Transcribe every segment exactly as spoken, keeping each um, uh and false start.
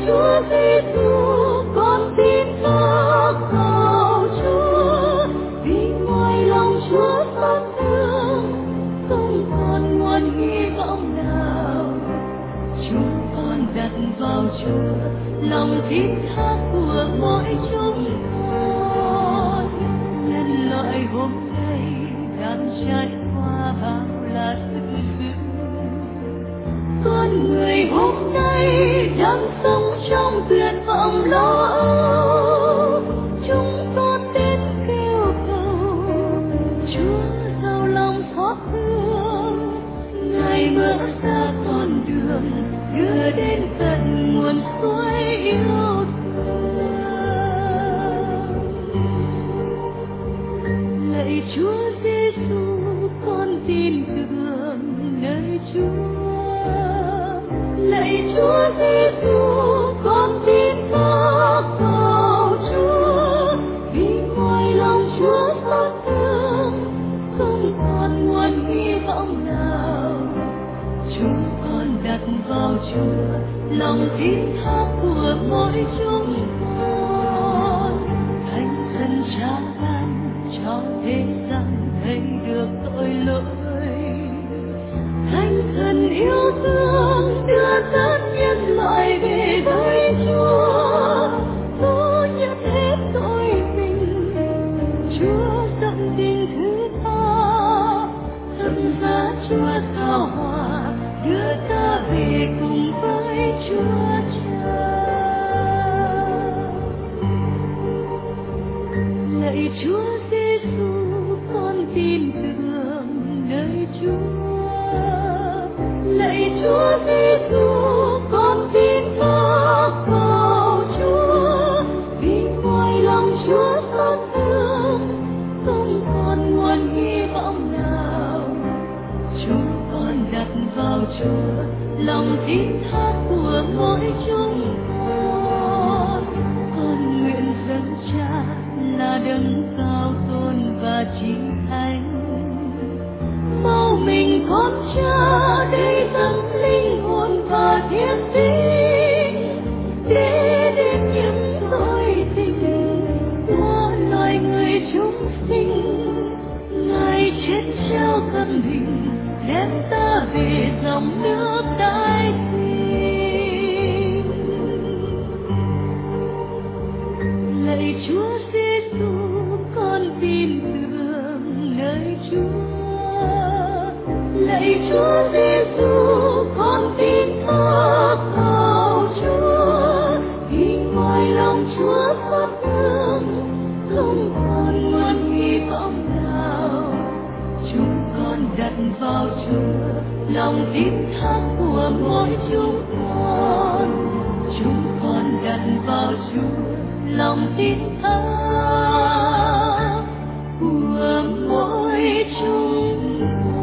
Chúa Giêsu, con tin thác vào Chúa, vì ngoài lòng Chúa xót thương, không còn nguồn hy vọng nào. Chúng con đặt vào Chúa lòng tin thác của mỗi chúng con. Nhân loại hôm nay đang trải qua bao là sự dữ, con người hôm nay đang sống trong tuyệt vọng lo âu. Chúng con đến kêu cầu Chúa giàu lòng xót thương, Ngài mở ra con đường đưa đến tận nguồn suối yêu thương. Lạy Chúa Giêsu, con tin tưởng nơi Chúa. Lạy Chúa Giêsu, con tin thác vào Chúa, vì ngoài lòng Chúa xót thương, không còn nguồn hy vọng nào. Chúng con đặt vào Chúa lòng tin thác của mỗi chúng con. Thánh thần Cha ban cho thế gian thấy được tội lỗi, Thánh thần yêu thương đưa dẫn nhân loại về với Chúa. Vô nhất hết tội mình, Chúa dâng tình thứ tha, dâng giá Chúa sao hòa, đưa ta về cùng với Chúa Cha. Lạy Chúa Giêsu, con tin tưởng nơi Chúa. Lạy Chúa Giêsu, con tin thác vào Chúa, vì ngoài lòng Chúa xót thương, không còn nguồn hy vọng nào. Chúng con đặt vào Chúa lòng tin thác của mỗi chúng con. Con nguyện dâng Cha là đấng cao tôn và chí thánh, mau mình con Cha để dâng linh hồn và thiên tính, để đến những tội tình của loài người chúng sinh. Ngài chết treo thân hình, đem ta về dòng nước tái sinh. Lạy Chúa Giêsu, con tin tưởng nơi Chúa. Lạy Chúa Giêsu, con tin thác vào Chúa, vì ngoài lòng Chúa xót thương, không còn nguồn hy vọng nào. Chúng con đặt vào Chúa lòng tin thác của mỗi chúng con. Chúng con đặt vào Chúa lòng tin thác của mỗi chúng con.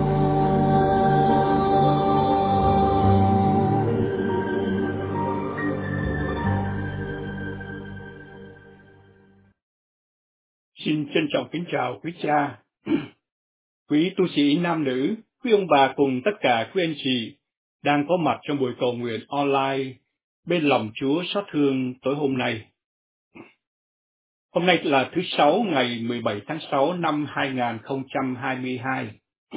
Xin trân trọng kính chào quý cha, quý tu sĩ nam nữ, quý ông bà cùng tất cả quý anh chị đang có mặt trong buổi cầu nguyện online bên lòng Chúa xót thương tối hôm nay. Hôm nay là thứ Sáu ngày mười bảy tháng sáu năm hai nghìn không trăm hai mươi hai.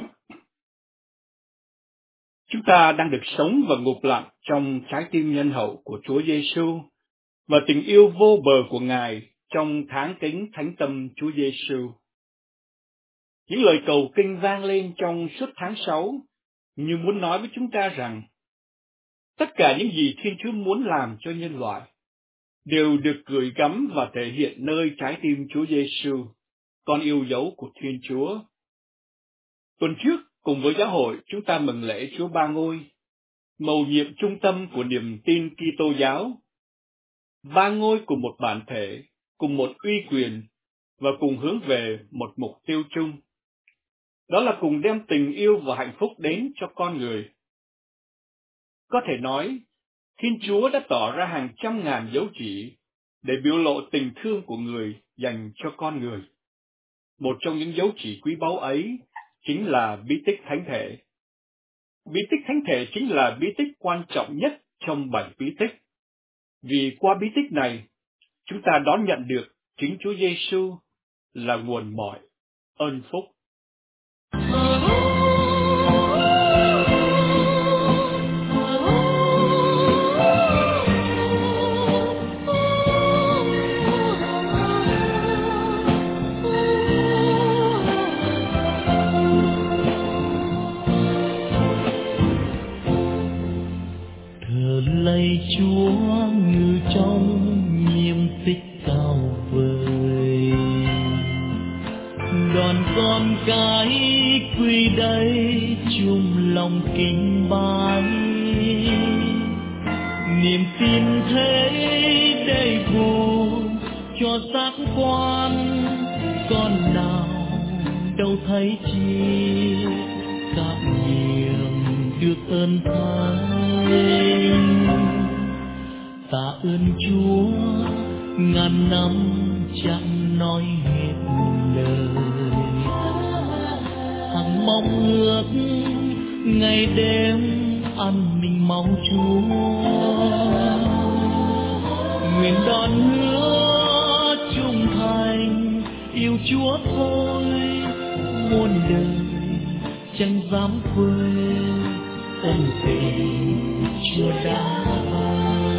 Chúng ta đang được sống và ngục lặng trong trái tim nhân hậu của Chúa Giêsu và tình yêu vô bờ của Ngài trong tháng kính thánh tâm Chúa Giêsu. Những lời cầu kinh vang lên trong suốt tháng sáu như muốn nói với chúng ta rằng tất cả những gì Thiên Chúa muốn làm cho nhân loại đều được gửi gắm và thể hiện nơi trái tim Chúa Giêsu, con yêu dấu của Thiên Chúa. Tuần trước, cùng với giáo hội, chúng ta mừng lễ Chúa Ba Ngôi, mầu nhiệm trung tâm của niềm tin Kitô giáo. Ba ngôi cùng một bản thể, cùng một uy quyền và cùng hướng về một mục tiêu chung. Đó là cùng đem tình yêu và hạnh phúc đến cho con người. Có thể nói, Thiên Chúa đã tỏ ra hàng trăm ngàn dấu chỉ để biểu lộ tình thương của người dành cho con người. Một trong những dấu chỉ quý báu ấy chính là bí tích thánh thể. Bí tích thánh thể chính là bí tích quan trọng nhất trong bảy bí tích. Vì qua bí tích này, chúng ta đón nhận được chính Chúa Giêsu là nguồn mọi ơn phúc. Lạy Chúa ngự trong nhiệm tích cao vời, đoàn con cái quy đây chung lòng kính bái, niềm tin thế đầy đủ cho giác quan, con nào đâu thấy chi các nhiệm được ơn thay. Tạ ơn Chúa ngàn năm chẳng nói hết lời, hằng mong ước ngày đêm ăn mình máu Chúa, nguyện đón hứa trung thành yêu Chúa thôi, muôn đời chẳng dám quên ân tình Chúa đã ban.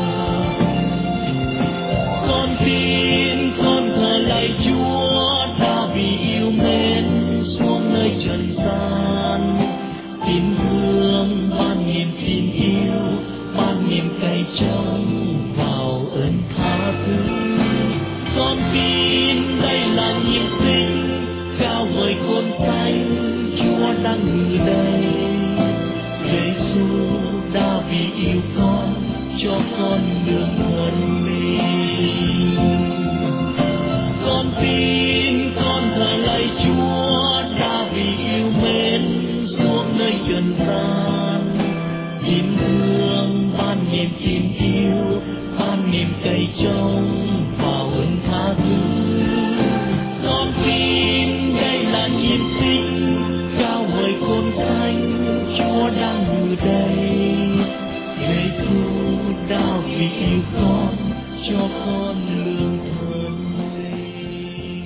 Con tin con thờ lạy Chúa đã vì yêu mến xuống nơi trần gian, tin thương ban niềm tin yêu, ban niềm cậy trông vào ơn tha thứ. Con tin đây là nhiệm sinh cao vời khôn xanh, Chúa đang ngự đây. Giêsu đã vì yêu con cho con đường thân mình. Con tin con thờ lạy Chúa đã vì yêu mến xuống nơi trần gian, tin thương ban niềm tin yêu, ban niềm cậy trông vào ơn tha thứ. Con tin đây là nhiệm sinh cao vời khôn xanh, Chúa đang ngự đây. Giêsu đã vì yêu con cho con lương thân mình.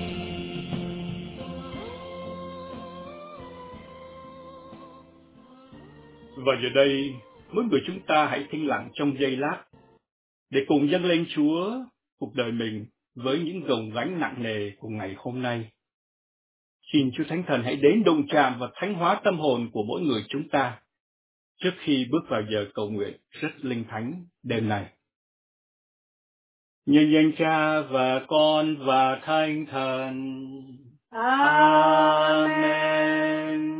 Và giờ đây, mỗi người chúng ta hãy thinh lặng trong giây lát để cùng dâng lên Chúa cuộc đời mình với những gồng gánh nặng nề của ngày hôm nay. Xin Chúa Thánh Thần hãy đến đụng chạm và thánh hóa tâm hồn của mỗi người chúng ta trước khi bước vào giờ cầu nguyện rất linh thánh đêm nay. Nhân danh Cha và Con và Thánh Thần. Amen.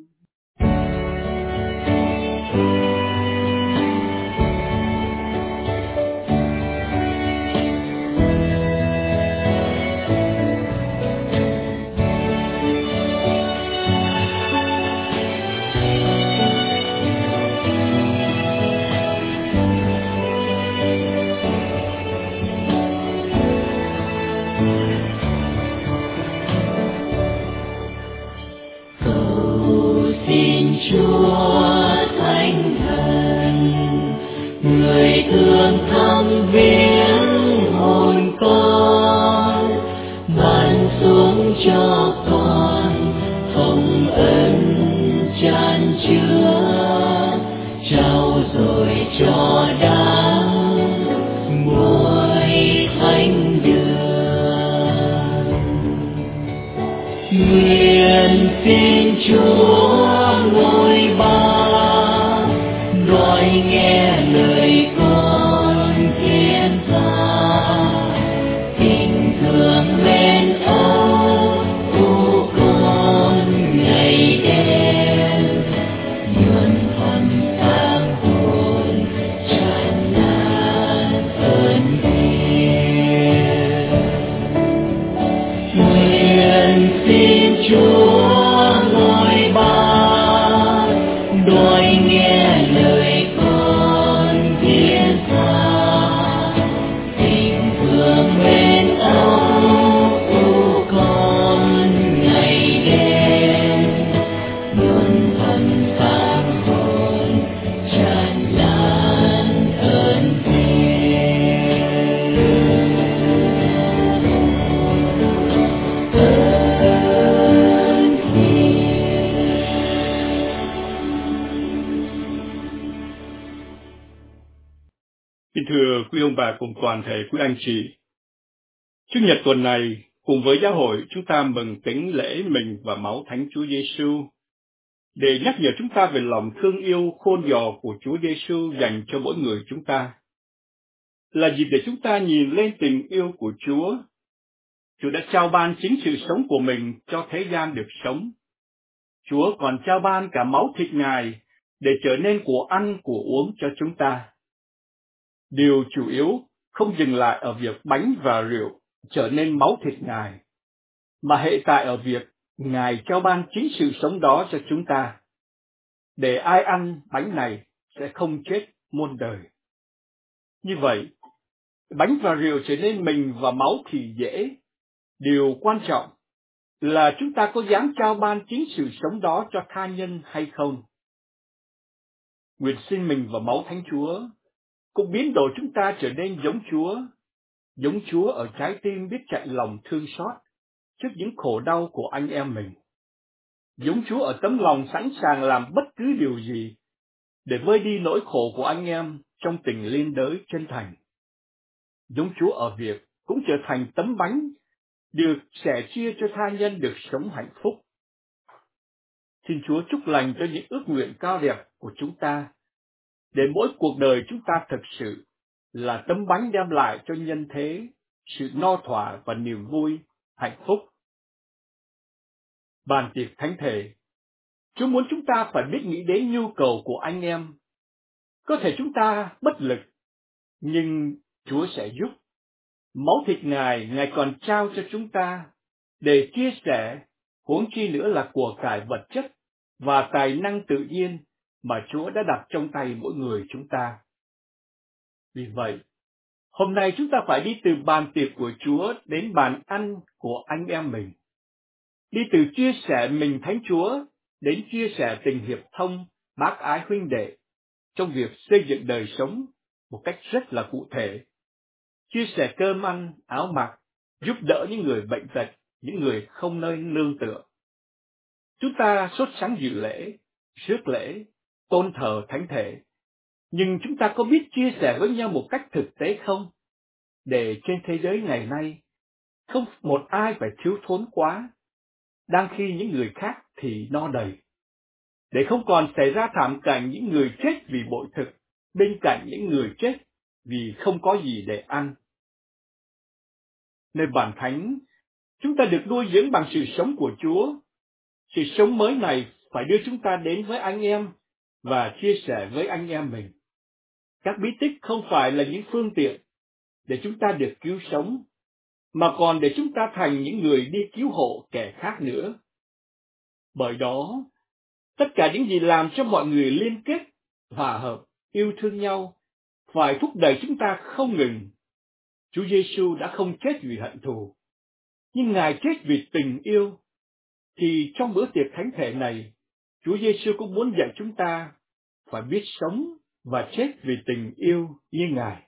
Chúa Thánh Thần, người thương thăm viếng hồn con, ban xuống cho con hồng ân tràn chứa, trao dồi cho đáng muối thánh đường. Nguyện xin Chúa ngôi ba đòi nghe lời con thiên gia, tình thương mến âu của con ngày đêm, nhuần phần tâm hồn tràn lan ơn thiêng. Nguyện xin Chúa ngôi ba đòi nghe lời con Kính thưa quý ông bà cùng toàn thể quý anh chị, Chủ nhật tuần này cùng với giáo hội chúng ta mừng tính lễ mình và máu Thánh Chúa Giêsu để nhắc nhở chúng ta về lòng thương yêu khôn dò của Chúa Giêsu dành cho mỗi người chúng ta. Là dịp để chúng ta nhìn lên tình yêu của Chúa. Chúa đã trao ban chính sự sống của mình cho thế gian được sống. Chúa còn trao ban cả máu thịt Ngài để trở nên của ăn của uống cho chúng ta. Điều chủ yếu không dừng lại ở việc bánh và rượu trở nên máu thịt Ngài, mà hệ tại ở việc Ngài trao ban chính sự sống đó cho chúng ta, để ai ăn bánh này sẽ không chết muôn đời. Như vậy, bánh và rượu trở nên mình và máu thì dễ. Điều quan trọng là chúng ta có dám trao ban chính sự sống đó cho tha nhân hay không. Nguyện xin mình và máu Thánh Chúa cũng biến đổi chúng ta trở nên giống Chúa, giống Chúa ở trái tim biết chạy lòng thương xót trước những khổ đau của anh em mình, giống Chúa ở tấm lòng sẵn sàng làm bất cứ điều gì để vơi đi nỗi khổ của anh em trong tình liên đới chân thành, giống Chúa ở việc cũng trở thành tấm bánh được sẻ chia cho tha nhân được sống hạnh phúc. Xin Chúa chúc lành cho những ước nguyện cao đẹp của chúng ta, để mỗi cuộc đời chúng ta thực sự là tấm bánh đem lại cho nhân thế sự no thỏa và niềm vui, hạnh phúc. Bàn tiệc thánh thể, Chúa muốn chúng ta phải biết nghĩ đến nhu cầu của anh em. Có thể chúng ta bất lực, nhưng Chúa sẽ giúp. Máu thịt Ngài, Ngài còn trao cho chúng ta để chia sẻ, huống chi nữa là của cải vật chất và tài năng tự nhiên mà Chúa đã đặt trong tay mỗi người chúng ta. Vì vậy, hôm nay chúng ta phải đi từ bàn tiệc của Chúa đến bàn ăn của anh em mình. Đi từ chia sẻ mình Thánh Chúa đến chia sẻ tình hiệp thông, bác ái huynh đệ trong việc xây dựng đời sống một cách rất là cụ thể. Chia sẻ cơm ăn, áo mặc, giúp đỡ những người bệnh tật, những người không nơi nương tựa. Chúng ta sốt sắng dự lễ, rước lễ, tôn thờ thánh thể. Nhưng chúng ta có biết chia sẻ với nhau một cách thực tế không? Để trên thế giới ngày nay, không một ai phải thiếu thốn quá, đang khi những người khác thì no đầy. Để không còn xảy ra thảm cảnh những người chết vì bội thực, bên cạnh những người chết vì không có gì để ăn. Nơi bản thánh, chúng ta được nuôi dưỡng bằng sự sống của Chúa. Sự sống mới này phải đưa chúng ta đến với anh em và chia sẻ với anh em mình. Các bí tích không phải là những phương tiện để chúng ta được cứu sống, mà còn để chúng ta thành những người đi cứu hộ kẻ khác nữa. Bởi đó, tất cả những gì làm cho mọi người liên kết, hòa hợp, yêu thương nhau, phải thúc đẩy chúng ta không ngừng. Chúa Giêsu đã không chết vì hận thù, nhưng Ngài chết vì tình yêu. Thì trong bữa tiệc thánh thể này, Chúa Giêsu cũng muốn dạy chúng ta phải biết sống và chết vì tình yêu như Ngài.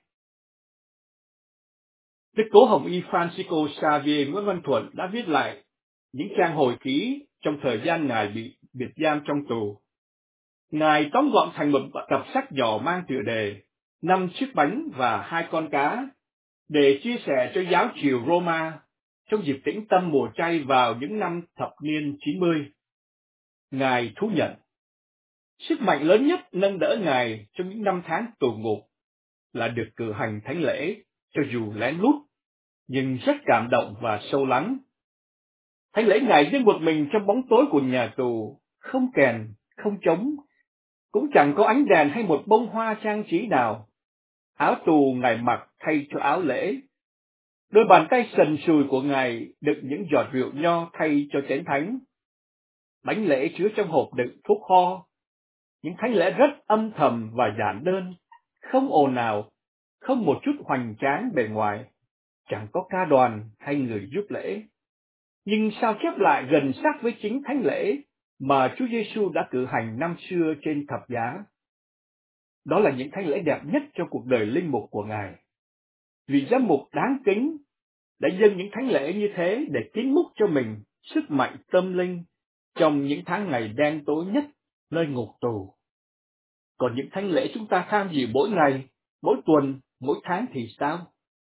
Đức Cố Hồng Y Francisco Xavier Nguyễn Văn Thuận đã viết lại những trang hồi ký trong thời gian Ngài bị biệt giam trong tù. Ngài tóm gọn thành một tập sách nhỏ mang tựa đề Năm chiếc bánh và hai con cá để chia sẻ cho giáo triều Roma trong dịp tĩnh tâm mùa chay vào những năm thập niên chín mươi. Ngài thú nhận, sức mạnh lớn nhất nâng đỡ Ngài trong những năm tháng tù ngục là được cử hành thánh lễ, cho dù lén lút, nhưng rất cảm động và sâu lắng. Thánh lễ Ngài riêng một mình trong bóng tối của nhà tù, không kèn, không trống, cũng chẳng có ánh đèn hay một bông hoa trang trí nào. Áo tù Ngài mặc thay cho áo lễ. Đôi bàn tay sần sùi của Ngài đựng những giọt rượu nho thay cho chén thánh. Bánh lễ chứa trong hộp đựng thuốc ho. Những thánh lễ rất âm thầm và giản đơn, không ồn ào, không một chút hoành tráng bề ngoài, chẳng có ca đoàn hay người giúp lễ. Nhưng sao chép lại gần sát với chính thánh lễ mà Chúa Giêsu đã cử hành năm xưa trên thập giá. Đó là những thánh lễ đẹp nhất trong cuộc đời linh mục của Ngài. Vị giám mục đáng kính đã dâng những thánh lễ như thế để kính múc cho mình sức mạnh tâm linh trong những tháng ngày đen tối nhất nơi ngục tù. Còn những thánh lễ chúng ta tham dự mỗi ngày, mỗi tuần, mỗi tháng thì sao?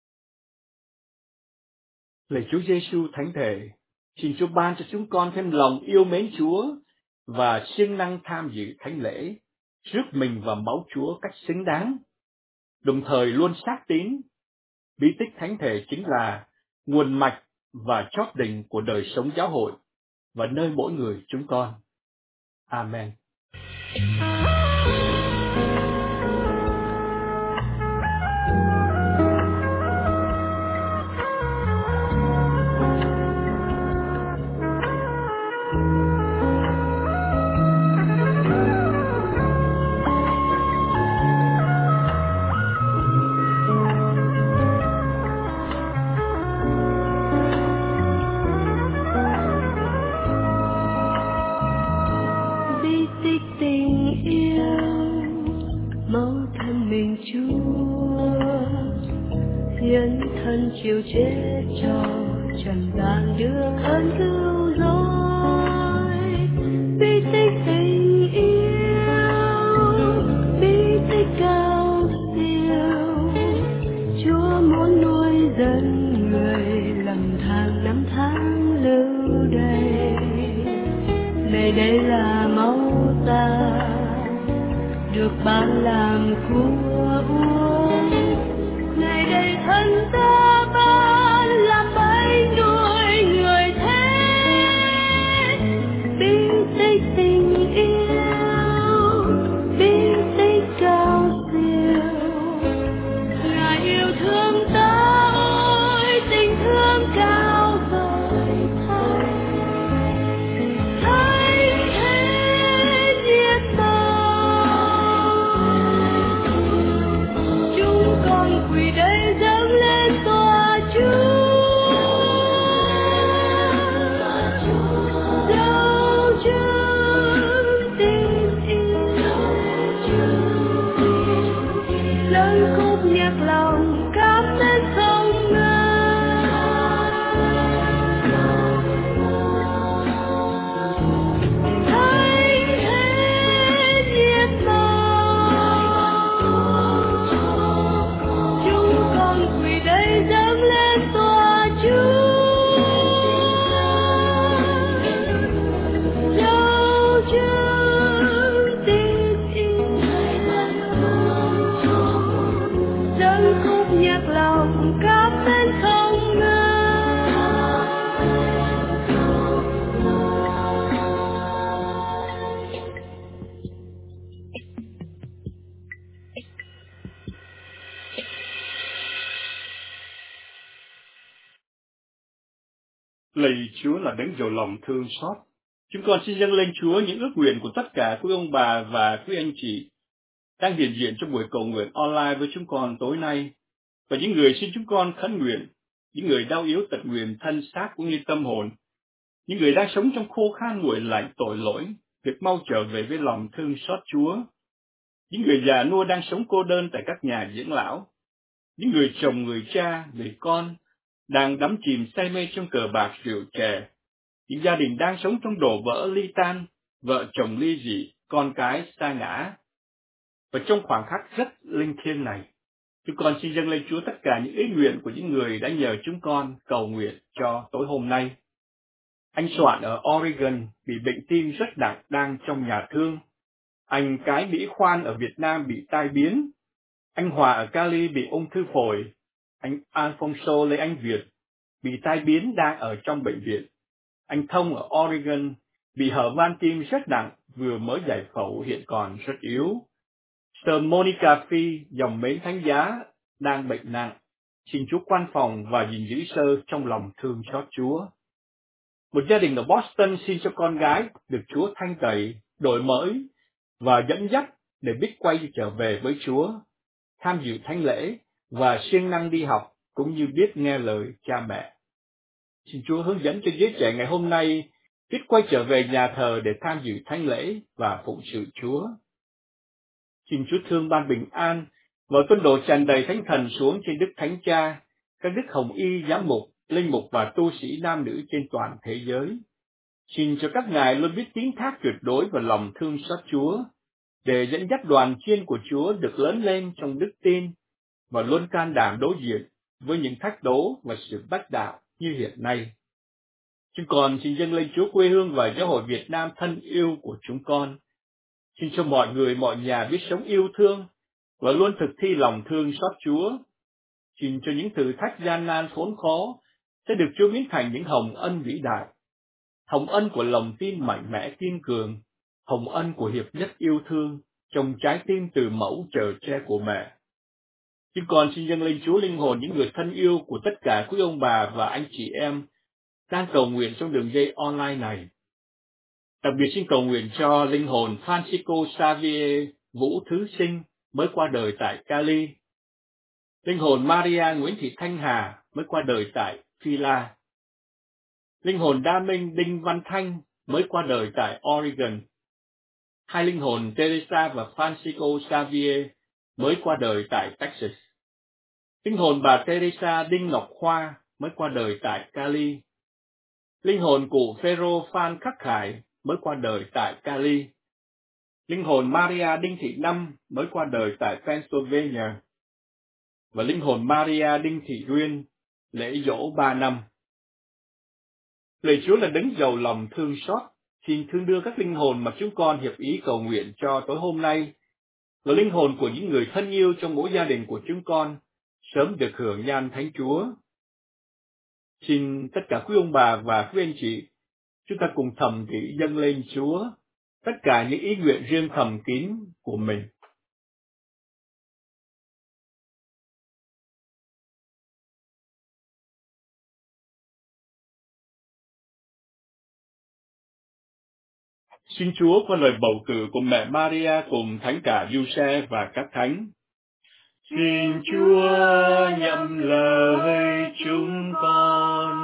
Lạy Chúa Giêsu thánh thể, xin Chúa ban cho chúng con thêm lòng yêu mến Chúa và siêng năng tham dự thánh lễ, rước mình vào máu Chúa cách xứng đáng, đồng thời luôn xác tín. Bí tích thánh thể chính là nguồn mạch và chót đỉnh của đời sống giáo hội và nơi mỗi người chúng con. Amen. Bí tích tình yêu mẫu thân mình Chúa, hiến thân chịu chết cho trần gian được ơn cứu rỗi. Bí tích tình yêu, bí tích cao siêu, Chúa muốn nuôi dân người lầm than năm tháng lưu đày. Này đây là máu ta được ban làm của uống, này đây thân ta ban làm bánh nuôi người thế. Bí tích tình yêu, bí tích cao siêu, Ngài yêu thương ta ôi tình thương cao vời thay. Thánh thế diệt chúng con quỳ đây dâng lên tòa Chúa. Dấu chứng tình yêu, lời khúc nhạc lòng cảm ơn không ngơi. Thánh thế diệt chúng con quỳ đây dâng lên tòa Chúa. Dấu chứng tình yêu, dâng khúc nhạc lòng cảm ơn không ngơi. Lạy Chúa là đấng giàu lòng thương xót, chúng con xin dâng lên Chúa những ước nguyện của tất cả quý ông bà và quý anh chị đang hiện diện trong buổi cầu nguyện online với chúng con tối nay, và những người xin chúng con khấn nguyện, những người đau yếu tật nguyền thân xác cũng như tâm hồn, những người đang sống trong khô khan nguội lạnh tội lỗi, việc mau trở về với lòng thương xót Chúa, những người già nua đang sống cô đơn tại các nhà dưỡng lão, những người chồng, người cha, người con đang đắm chìm say mê trong cờ bạc rượu chè, những gia đình đang sống trong đổ vỡ ly tan, vợ chồng ly dị, con cái sa ngã. Và trong khoảng khắc rất linh thiêng này, chúng con xin dâng lên Chúa tất cả những ý nguyện của những người đã nhờ chúng con cầu nguyện cho tối hôm nay. Anh Soạn ở Oregon bị bệnh tim rất nặng đang trong nhà thương. Anh Cái Mỹ Khoan ở Việt Nam bị tai biến. Anh Hòa ở Cali bị ung thư phổi. Anh Alfonso Lê Anh Việt bị tai biến đang ở trong bệnh viện. Anh Thông ở Oregon bị hở van tim rất nặng, vừa mới giải phẫu hiện còn rất yếu. Sơ Monica Phi, dòng mến thánh giá, đang bệnh nặng. Xin Chúa quan phòng và gìn giữ Sơ trong lòng thương xót Chúa. Một gia đình ở Boston xin cho con gái được Chúa thanh tẩy, đổi mới và dẫn dắt để biết quay trở về với Chúa, tham dự thánh lễ và siêng năng đi học cũng như biết nghe lời cha mẹ. Xin Chúa hướng dẫn cho giới trẻ ngày hôm nay biết quay trở về nhà thờ để tham dự thánh lễ và phụng sự Chúa. Xin Chúa thương ban bình an và tuân độ tràn đầy thánh thần xuống trên Đức Thánh Cha, các đức hồng y, giám mục, linh mục và tu sĩ nam nữ trên toàn thế giới. Xin cho các ngài luôn biết tín thác tuyệt đối vào lòng thương xót Chúa, để dẫn dắt đoàn chiên của Chúa được lớn lên trong đức tin và luôn can đảm đối diện với những thách đố và sự bách đạo như hiện nay. Chúng con xin dâng lên Chúa quê hương và giáo hội Việt Nam thân yêu của chúng con. Xin cho mọi người, mọi nhà biết sống yêu thương và luôn thực thi lòng thương xót Chúa. Xin cho những thử thách gian nan khốn khó sẽ được Chúa biến thành những hồng ân vĩ đại. Hồng ân của lòng tin mạnh mẽ kiên cường, hồng ân của hiệp nhất yêu thương trong trái tim từ mẫu chở che của mẹ. Chúng con xin dâng lên Chúa linh hồn những người thân yêu của tất cả quý ông bà và anh chị em đang cầu nguyện trong đường dây online này. Đặc biệt xin cầu nguyện cho linh hồn Francisco Xavier Vũ Thứ Sinh mới qua đời tại Cali, linh hồn Maria Nguyễn Thị Thanh Hà mới qua đời tại Phila, linh hồn Đa Minh Đinh Văn Thanh mới qua đời tại Oregon, hai linh hồn Teresa và Francisco Xavier mới qua đời tại Texas, linh hồn bà Teresa Đinh Ngọc Khoa mới qua đời tại Cali, linh hồn cụ Phêrô Phan Khắc Khải mới qua đời tại Cali, linh hồn Maria Đinh Thị Năm mới qua đời tại Pennsylvania, và linh hồn Maria Đinh Thị Duyên lễ dỗ ba năm. Lạy Chúa là đấng giàu lòng thương xót, xin thương đưa các linh hồn mà chúng con hiệp ý cầu nguyện cho tối hôm nay, và linh hồn của những người thân yêu trong mỗi gia đình của chúng con sớm được hưởng nhan Thánh Chúa. Xin tất cả quý ông bà và quý anh chị, chúng ta cùng thầm kỹ dâng lên Chúa tất cả những ý nguyện riêng thầm kín của mình. Xin Chúa qua lời bầu cử của mẹ Maria cùng Thánh cả Giuse và các thánh. Xin Chúa nhậm lời chúng con.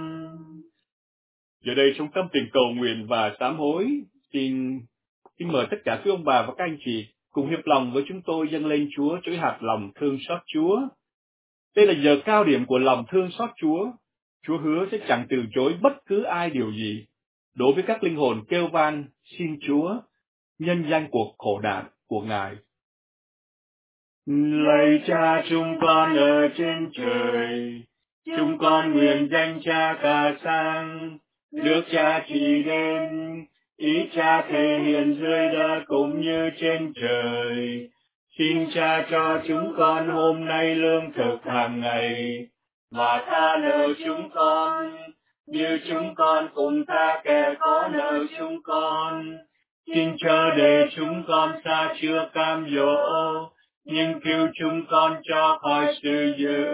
Giờ đây trong tâm tình cầu nguyện và sám hối, xin xin mời tất cả quý ông bà và các anh chị cùng hiệp lòng với chúng tôi dâng lên Chúa chuỗi hạt lòng thương xót Chúa. Đây là giờ cao điểm của lòng thương xót Chúa. Chúa hứa sẽ chẳng từ chối bất cứ ai điều gì đối với các linh hồn kêu van xin Chúa nhân danh cuộc khổ nạn của Ngài. Lạy Cha chúng con ở trên trời, chúng con nguyện danh Cha cả sang, nước Cha chỉ đến, ý Cha thể hiện dưới đất cũng như trên trời. Xin Cha cho chúng con hôm nay lương thực hàng ngày, và tha nợ chúng con, như chúng con cùng tha kẻ có nợ chúng con. Xin chớ để chúng con xa chưa cam dỗ, nhưng cứu chúng con cho khỏi sự dữ.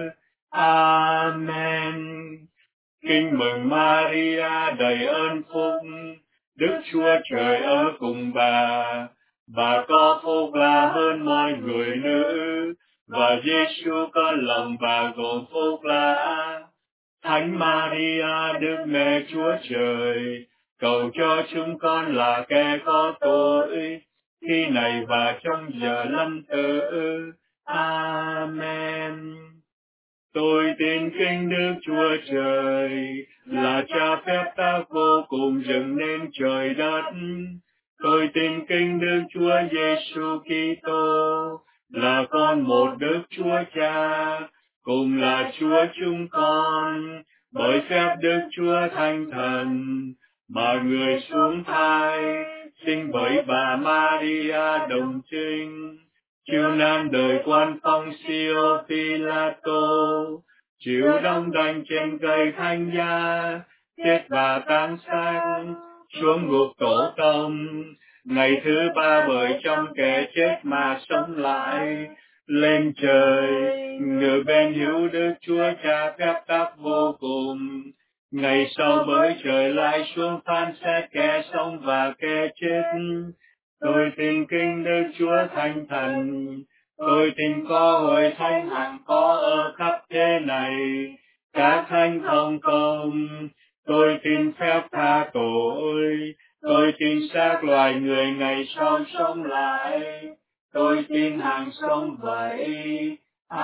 Amen. Kinh mừng Maria đầy ơn phúc, Đức Chúa Trời ở cùng bà. Bà có phúc là hơn mọi người nữ, và Giêsu con lòng bà gồm phúc là. Thánh Maria Đức Mẹ Chúa Trời, cầu cho chúng con là kẻ có tội, khi này và trong giờ lâm tử. Amen. Tôi tin kính Đức Chúa Trời, là Cha phép tác vô cùng dựng nên trời đất. Tôi tin kính Đức Chúa Giêsu Kitô, là con một Đức Chúa Cha, cùng là Chúa chúng con, bởi phép Đức Chúa Thánh Thần, mà người xuống thai, sinh bởi bà Maria đồng trinh, chịu nan đời quan Phong Siêu Phi-la-tô, chịu đóng đành trên cây thánh giá, chết và táng xác, xuống ngục tổ tông, ngày thứ ba bởi trong kẻ chết mà sống lại, lên trời, ngự bên hữu Đức Chúa Cha phép tắc vô cùng. Ngày sau bởi trời lại xuống phán xét kẻ sống và kẻ chết. Tôi tin kính Đức Chúa Thánh Thần, tôi tin có hội thánh hằng có ở khắp thế này, các thánh không công. Tôi tin phép tha tội, tôi tin xác loài người ngày sau sống lại, tôi tin hàng sống vậy.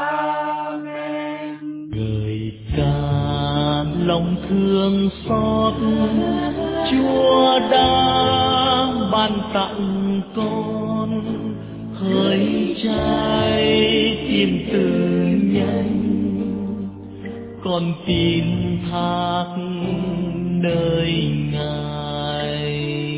Amen. Người ca lòng thương xót, Chúa đã ban tặng con hỡi trai chim từ nhân, con tin thác nơi Ngài.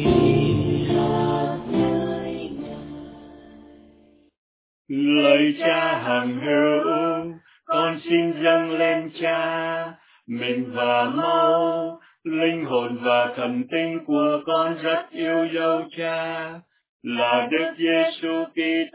Lạy Cha hằng hữu, con xin dâng lên Cha mình và máu, linh hồn và thần tinh của con rất yêu dấu Cha, là Đức Giêsu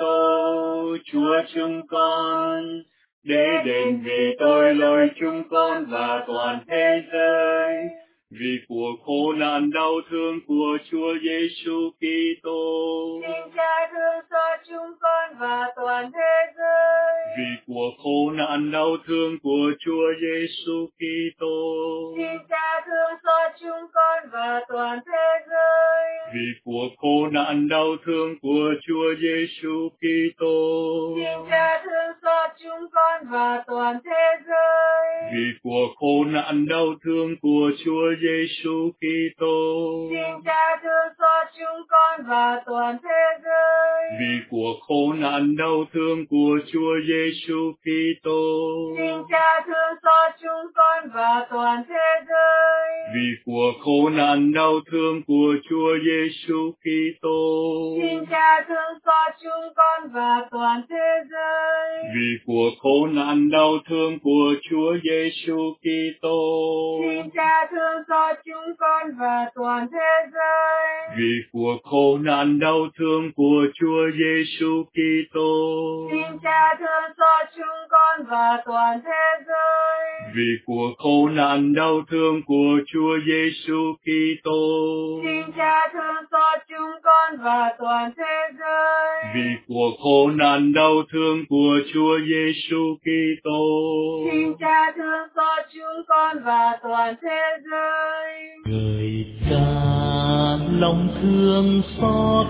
Kitô, Chúa chúng con, để đền vì tội lỗi chúng con và toàn thế giới, vì cuộc khổ nạn đau thương của Chúa Giêsu Kitô. Xin Cha thương xót chúng con và toàn thế giới. Vì cuộc khổ nạn đau thương của Chúa Giêsu Kitô. Xin Cha thương xót chúng con và toàn thế giới. Vì cuộc khổ nạn đau thương của Chúa Giêsu Kitô. Xin Cha thương xót chúng con và toàn thế giới. Vì cuộc khổ nạn đau thương của Chúa Giêsu Kitô. Xin Cha thương xót chúng con và toàn thế giới. Vì cuộc khổ nạn đau thương của Chúa Giêsu Kitô. Xin Cha thương xót chúng con và toàn thế giới. Vì cuộc khổ nạn đau thương của Chúa Giêsu Kitô. Xin Cha thương xót chúng con và toàn thế giới. Vì cuộc khổ nạn đau thương của Chúa Giêsu Kitô. Xin Cha thương xót chúng con và toàn thế giới. Vì cuộc khổ nạn đau thương của Chúa Giêsu Kitô. Xin Cha thương xót chúng con và toàn thế giới. Vì cuộc khổ nạn đau thương của Chúa Giêsu Kitô. Xin Cha thương xót chúng con và toàn thế giới. Vì cuộc khổ nạn đau thương của Chúa Giêsu Kitô. Xin Cha thương xót chúng con và toàn thế giới. Người Cha lòng thương xót,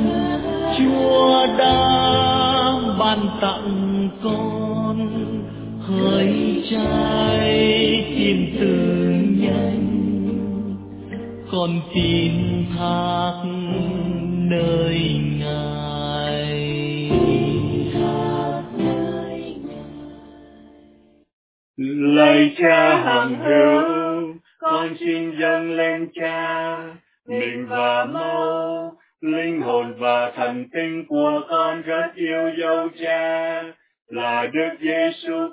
Chúa đã ban tặng con hỡi trái tim từ nhân, con tin thác nơi Ngài. Lạy Cha hằng hữu, con xin dâng lên Cha mình và máu, linh hồn và thần tinh của con rất yêu dấu Cha, là Đức Giêsu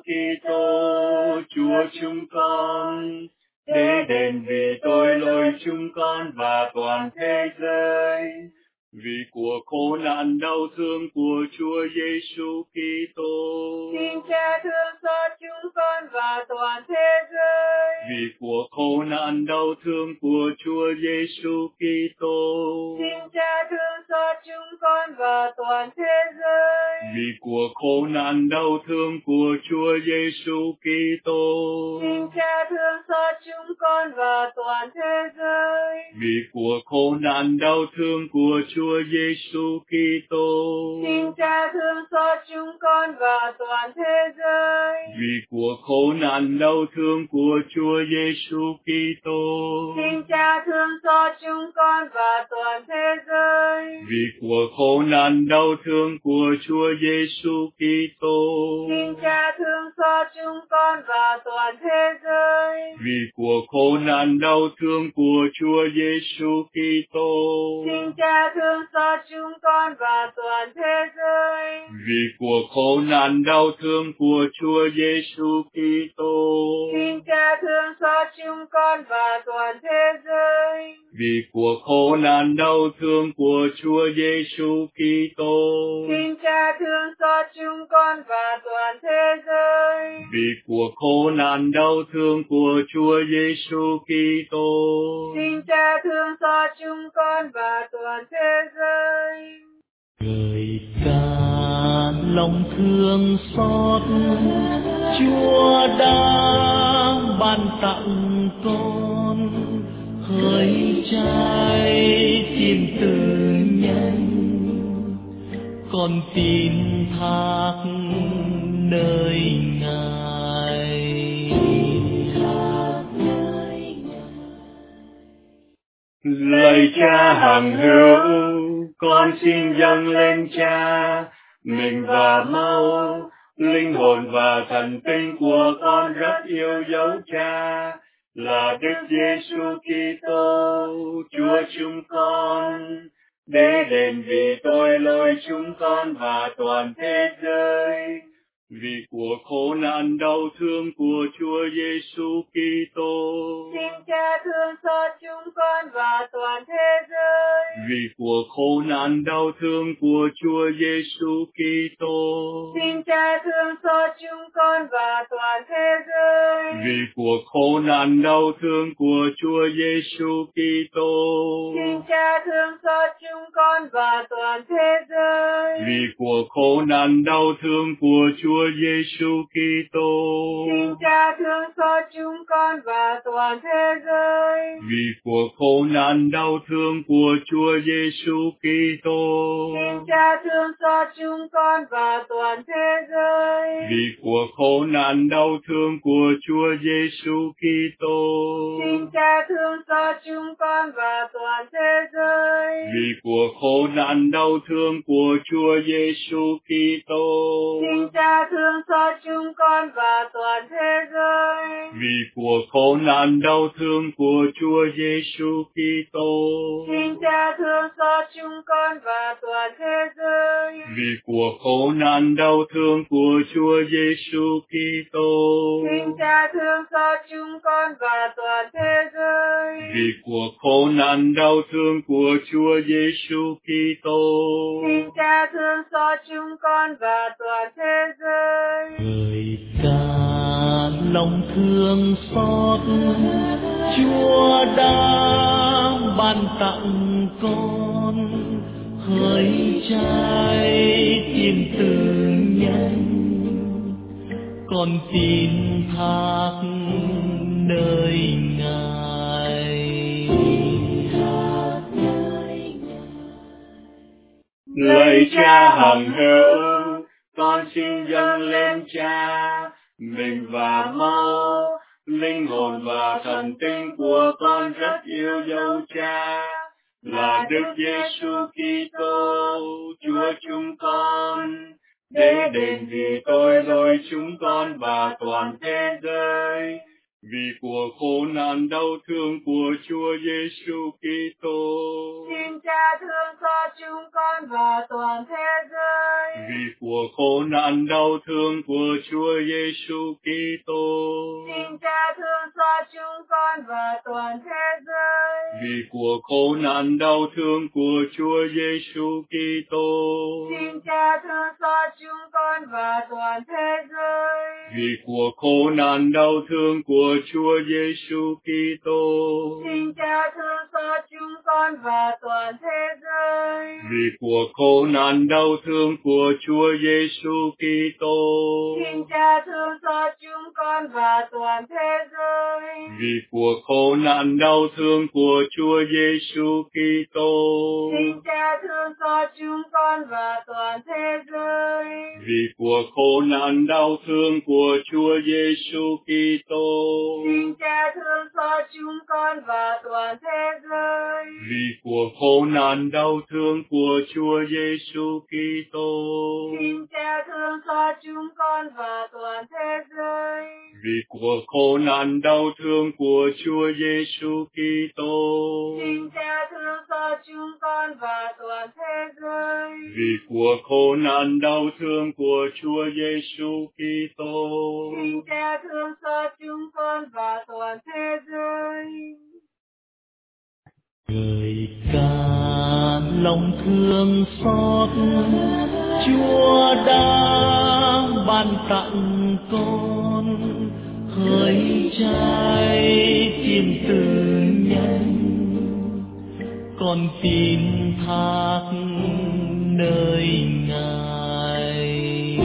Kitô, Chúa chúng con, để đền vì tội lỗi chúng con và toàn thế giới. Vì cuộc khổ nạn đau thương của Chúa Giêsu Kitô. Xin Cha thương xót chúng con và toàn thế giới. Vì cuộc khổ nạn đau thương của Chúa Giêsu Kitô. Xin Cha thương xót chúng con và toàn thế giới. Vì cuộc khổ nạn đau thương của Chúa Giêsu Kitô. Xin Cha thương xót chúng con và toàn thế giới. Vì cuộc khổ nạn đau thương của Chúa Giêsu Kitô. Xin Cha thương xót chúng con và toàn thế giới. Vì cuộc khổ nạn đau thương của Chúa Giêsu Kitô. Xin Cha thương xót chúng con và toàn thế giới. Vì cuộc khổ nạn đau thương của Chúa Giêsu Kitô. Xin Cha thương xót chúng con và toàn thế giới. Vì cuộc khổ nạn đau thương của Chúa Giêsu Kitô. Xin Cha thương xót chúng con và toàn thế giới. Vì cuộc khổ nạn đau thương của Chúa Giêsu Kitô. Xin Cha thương xót chúng con và toàn thế giới. Vì cuộc khổ nạn đau thương của Chúa Giêsu Kitô. Xin Cha thương xót chúng con và toàn thế giới. Vì cuộc khổ nạn đau thương của Chúa Giêsu Kitô. Xin Cha thương xót chúng con và toàn thế giới. Người Cha lòng thương xót, Chúa đã ban tặng con hỡi trái tim từ nhân, con tin thác nơi Ngài. Lạy Cha hằng hữu, con xin dâng lên Cha mình và máu, linh hồn và thần tinh của con rất yêu dấu Cha, là Đức Giêsu Kitô, Chúa chúng con, để đền vì tội lỗi chúng con và toàn thế giới. Vì của khổ nạn đau thương của Chúa Giêsu Kitô, xin Cha thương xót chúng con và toàn thế giới. Vì của khổ nạn đau thương của Chúa Giêsu Kitô, xin Cha thương xót chúng con và toàn thế giới. Vì của khổ nạn đau thương của Chúa Giêsu Kitô, xin Cha thương xót chúng con và toàn thế giới. Vì của khổ nạn đau thương của Chúa Giêsu Kitô, xin Cha thương xót chúng con và toàn thế giới. Vì của khổ nạn đau thương của Chúa Giêsu Kitô, xin Cha thương xót chúng con và toàn thế giới. Vì của khổ nạn đau thương của Chúa Giêsu Kitô, xin Cha thương xót chúng con và toàn thế giới. Vì của khổ nạn đau thương của Chúa Giêsu Kitô, xin Cha thương xót chúng con và toàn thế giới. Vì của khổ nạn đau thương của Chúa Giêsu Kitô, xin Cha thương xót chúng con và toàn thế giới. Vì của khổ nạn đau thương của Chúa Giêsu Kitô, xin Cha thương xót chúng con và toàn thế giới. Vì của khổ nạn đau thương của Chúa Giêsu Kitô, xin Cha thương xót chúng con và toàn thế giới. Người ca lòng thương xót, Chúa đã ban tặng con hỡi trái tim từ nhân, con tin thác nơi Ngài. Lạy Cha hằng hữu, con xin dâng lên Cha mình và máu, linh hồn và thần tinh của con rất yêu dấu Cha, là Đức Giêsu Kitô, Chúa chúng con, để đền vì tội lỗi chúng con và toàn thế giới. Vì của khổ nạn đau thương của Chúa Giêsu Kitô, xin Cha thương xót chúng con và toàn thế giới. Vì của khổ nạn đau thương của Chúa Giêsu Kitô, xin Cha thương xót chúng con và toàn thế giới. Vì của khổ nạn đau thương của Chúa Giêsu Kitô, xin Cha thương xót chúng con và toàn thế giới. Vì của khổ nạn đau thương của Chúa Giêsu Kitô, xin Cha thương xót chúng con và toàn thế giới. Vì của khổ nạn đau thương của Chúa Giêsu Kitô, xin Cha thương xót chúng con và toàn thế giới. Vì của khổ nạn đau thương của Chúa Giêsu Kitô, xin Cha thương xót chúng con và toàn thế giới. Vì của khổ nạn đau thương của Chúa Giêsu Kitô, xin Cha thương xót chúng con và toàn thế giới. Vì của khổ nạn đau thương của Chúa Giêsu Kitô, xin Cha thương xót chúng con và toàn thế giới. Vì của khổ nạn đau thương của Chúa Giêsu Kitô, xin Cha thương xót chúng con và toàn thế giới. Vì của khổ nạn đau thương của Chúa Giêsu Kitô, xin Cha thương xót chúng con và toàn thế giới. Người ca lòng thương xót, Chúa đã ban tặng con hỡi trái tim từ nhân, con tin thác nơi Ngài.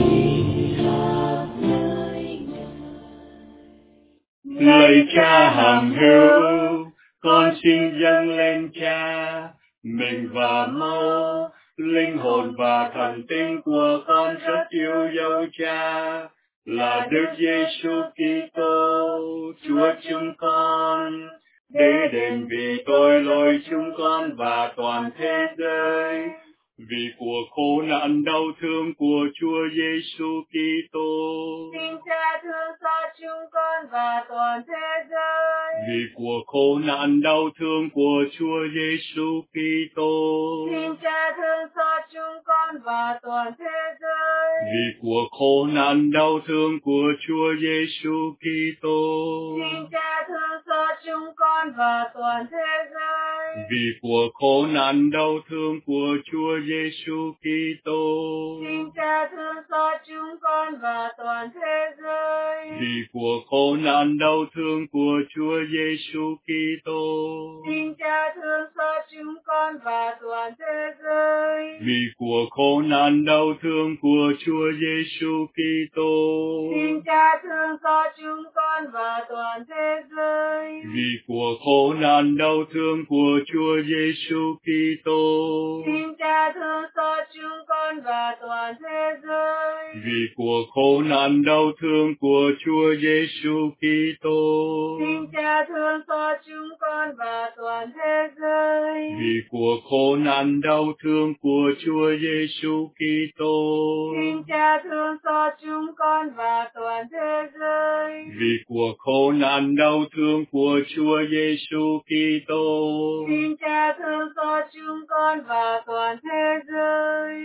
Lạy Cha hằng hữu, con xin dâng lên Cha mình và máu, linh hồn và thần tinh của con rất yêu dấu Cha, là Đức Giêsu Kitô, Chúa chúng con, để đền vì tội lỗi chúng con và toàn thế giới. vì của khổ nạn đau thương của Chúa Giêsu Kitô. Xin Cha thương xót chúng con và toàn thế giới. Vì của khổ nạn đau thương của Chúa Giêsu Kitô. Xin Cha thương xót chúng con và toàn thế giới. Vì của khổ nạn đau thương của Chúa Giêsu Kitô. Xin Cha thương xót chúng con và toàn thế giới. Vì của khổ nạn đau thương của Chúa Giêsu Kitô. Xin Cha thương xót chúng con và toàn thế giới. Vì của khổ nạn đau thương của Chúa Giêsu Kitô. Xin Cha thương xót chúng con và toàn thế giới. Vì của khổ nạn đau thương của Chúa Giêsu Kitô. Xin Cha thương xót chúng con và toàn thế giới. Vì của khổ nạn đau thương của Chúa Giêsu Kitô. Xin Cha thương xót chúng con và toàn thế giới. Vì của khổ nạn đau thương của Chúa Giêsu Kitô. Xin Cha thương xót chúng con và toàn thế giới. Vì của khổ nạn đau thương của Chúa Giêsu Kitô. Xin Cha thương xót chúng con và toàn thế giới. Vì của khổ nạn đau thương của Chúa Giêsu Kitô. Xin Cha thương xót chúng con và toàn thế giới.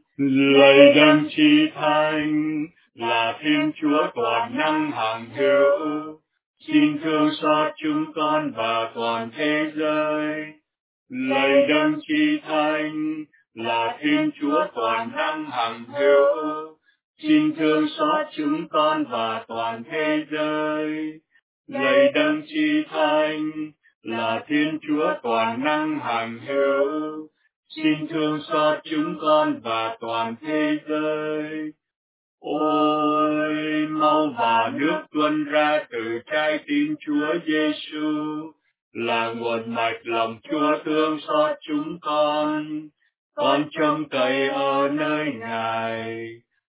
Lạy Đấng Chí Thánh, là Thiên Chúa toàn năng hằng hữu, xin thương xót chúng con và toàn thế giới. Lạy Đấng Chí Thánh, là Thiên Chúa toàn năng hằng hữu, xin thương xót chúng con và toàn thế giới. Lạy Đấng Chí Thánh, là Thiên Chúa toàn năng hằng hữu, xin thương xót chúng con và toàn thế giới. Ôi, máu và nước tuôn ra từ trái tim Chúa Giêsu, là nguồn mạch lòng Chúa thương xót chúng con, con trông cậy ở nơi Ngài.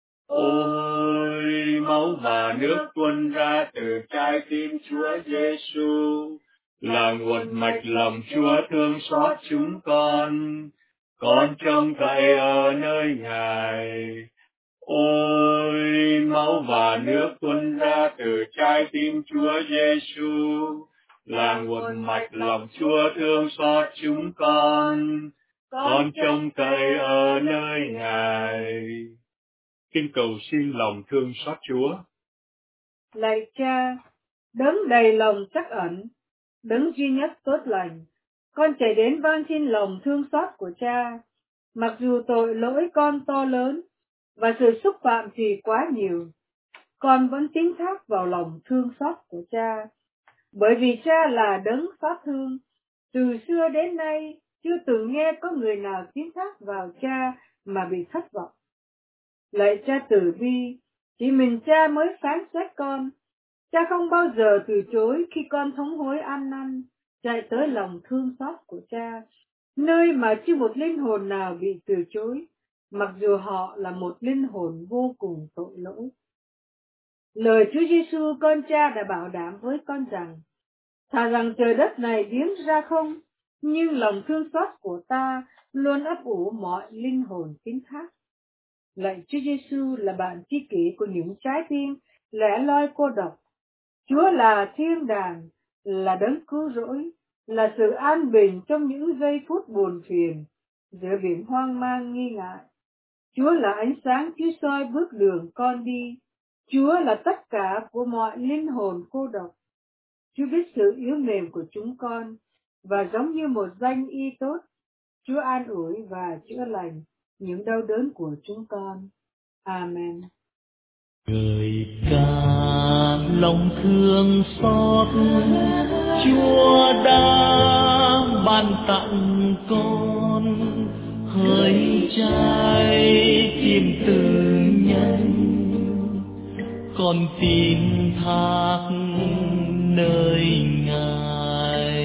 Ôi, máu và nước tuôn ra từ trái tim Chúa Giêsu, là nguồn mạch lòng Chúa thương xót chúng con, con trông cậy ở nơi Ngài. Ôi, máu và nước tuôn ra từ trái tim Chúa Giêsu, là nguồn mạch lòng Chúa thương xót chúng con, con trông cậy ở nơi Ngài. Kinh cầu xin lòng thương xót Chúa. Lạy Cha, Đấng đầy lòng trắc ẩn, Đấng duy nhất tốt lành, con chạy đến van xin lòng thương xót của Cha. Mặc dù tội lỗi con to lớn và sự xúc phạm thì quá nhiều, con vẫn tín thác vào lòng thương xót của Cha, bởi vì Cha là Đấng xót thương. Từ xưa đến nay chưa từng nghe có người nào tín thác vào Cha mà bị thất vọng. Lạy Cha từ bi, chỉ mình Cha mới phán xét con. Cha không bao giờ từ chối khi con thống hối ăn năn, chạy tới lòng thương xót của Cha, nơi mà chưa một linh hồn nào bị từ chối, mặc dù họ là một linh hồn vô cùng tội lỗi. Lời Chúa Giêsu con Cha đã bảo đảm với con rằng, thà rằng trời đất này biến ra không, nhưng lòng thương xót của ta luôn ấp ủ mọi linh hồn tín thác. Lạy Chúa Giêsu là bạn tri kỷ của những trái tim lẻ loi cô độc. Chúa là thiên đàng, là đấng cứu rỗi, là sự an bình trong những giây phút buồn phiền giữa biển hoang mang nghi ngại. Chúa là ánh sáng chiếu soi bước đường con đi. Chúa là tất cả của mọi linh hồn cô độc. Chúa biết sự yếu mềm của chúng con, và giống như một danh y tốt, Chúa an ủi và chữa lành những đau đớn của chúng con. Amen. Người ca lòng thương xót, Chúa đã ban tặng con hơi trái tim từ nhân, con tin thác nơi Ngài.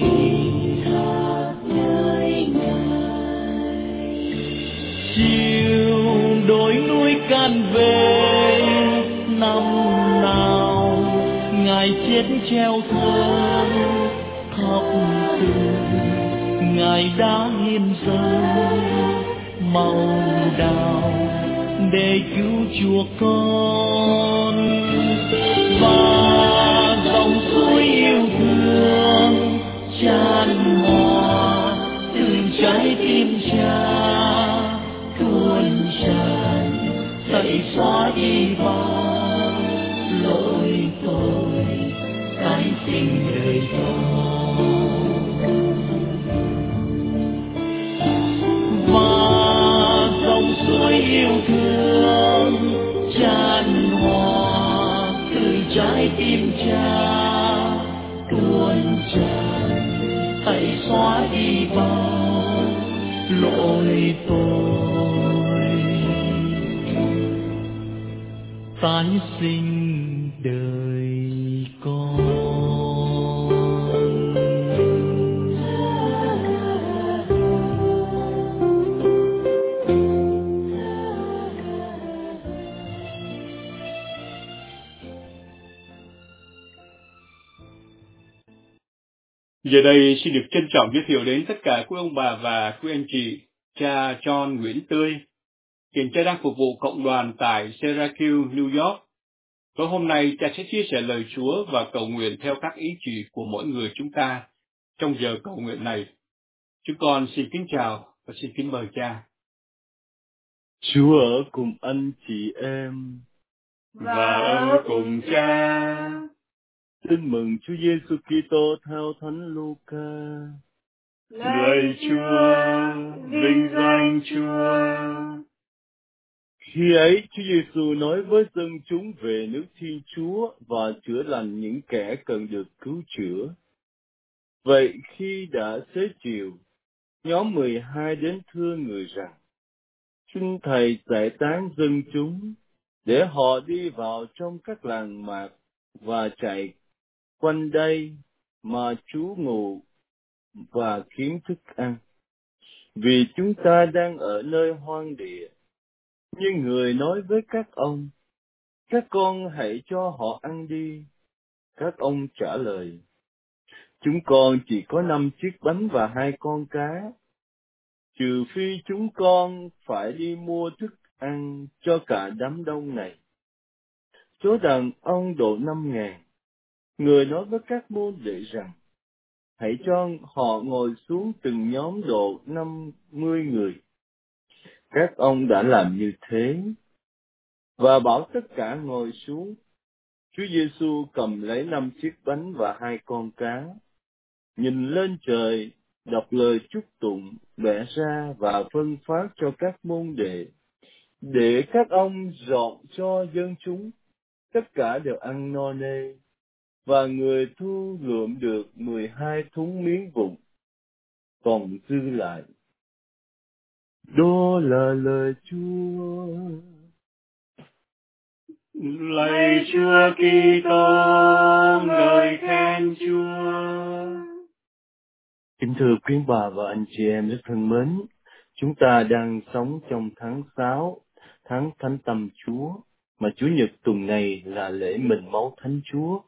Chiều đồi núi can về năm nào, Ngài chết treo thương khóc từ, Ngài đã hiến dâng màu đào để cứu chuộc con, và dòng suối yêu thương tràn hòa từ trái tim cha tuôn tràn tẩy xóa đi bao lỗi tội tái sinh đời con. Và dòng suối yêu thương tràn hòa từ trái tim cha tuôn tràn tẩy xóa đi bao lỗi tội tái sinh đời con. Giờ đây xin được trân trọng giới thiệu đến tất cả quý ông bà và quý anh chị, cha John Nguyễn Tươi, hiện cha đang phục vụ cộng đoàn tại Syracuse, New York. Tối hôm nay cha sẽ chia sẻ lời Chúa và cầu nguyện theo các ý chỉ của mỗi người chúng ta trong giờ cầu nguyện này. Chúng con xin kính chào và xin kính mời cha. Chúa ở cùng anh chị em Và ở cùng cha. Tin mừng Chúa Giêsu Kitô theo Thánh Luca. Lạy Chúa, vinh danh Chúa. Khi ấy Chúa Giêsu nói với dân chúng về nước Thiên Chúa và chữa lành những kẻ cần được cứu chữa. Vậy khi đã xế chiều, nhóm mười hai đến thưa người rằng: Xin Thầy giải tán dân chúng để họ đi vào trong các làng mạc và chạy quanh đây mà trú ngụ và kiếm thức ăn, vì chúng ta đang ở nơi hoang địa. Nhưng người nói với các ông: Các con hãy cho họ ăn đi. Các ông trả lời: Chúng con chỉ có năm chiếc bánh và hai con cá, trừ phi chúng con phải đi mua thức ăn cho cả đám đông này. Số đàn ông độ năm ngàn. Người nói với các môn đệ rằng: Hãy cho họ ngồi xuống từng nhóm độ năm mươi người. Các ông đã làm như thế và bảo tất cả ngồi xuống. Chúa Giêsu cầm lấy năm chiếc bánh và hai con cá, nhìn lên trời, đọc lời chúc tụng, bẻ ra và phân phát cho các môn đệ, để các ông dọn cho dân chúng. Tất cả đều ăn no nê, và người thu lượm được mười hai thúng miếng vụn, còn dư lại. Đó là lời Chúa. Lạy Chúa Kitô, ngợi khen Chúa. Kính thưa quý bà và anh chị em rất thân mến, chúng ta đang sống trong tháng sáu, tháng Thánh Tâm Chúa, mà Chủ nhật tuần này là lễ Mình Máu Thánh Chúa.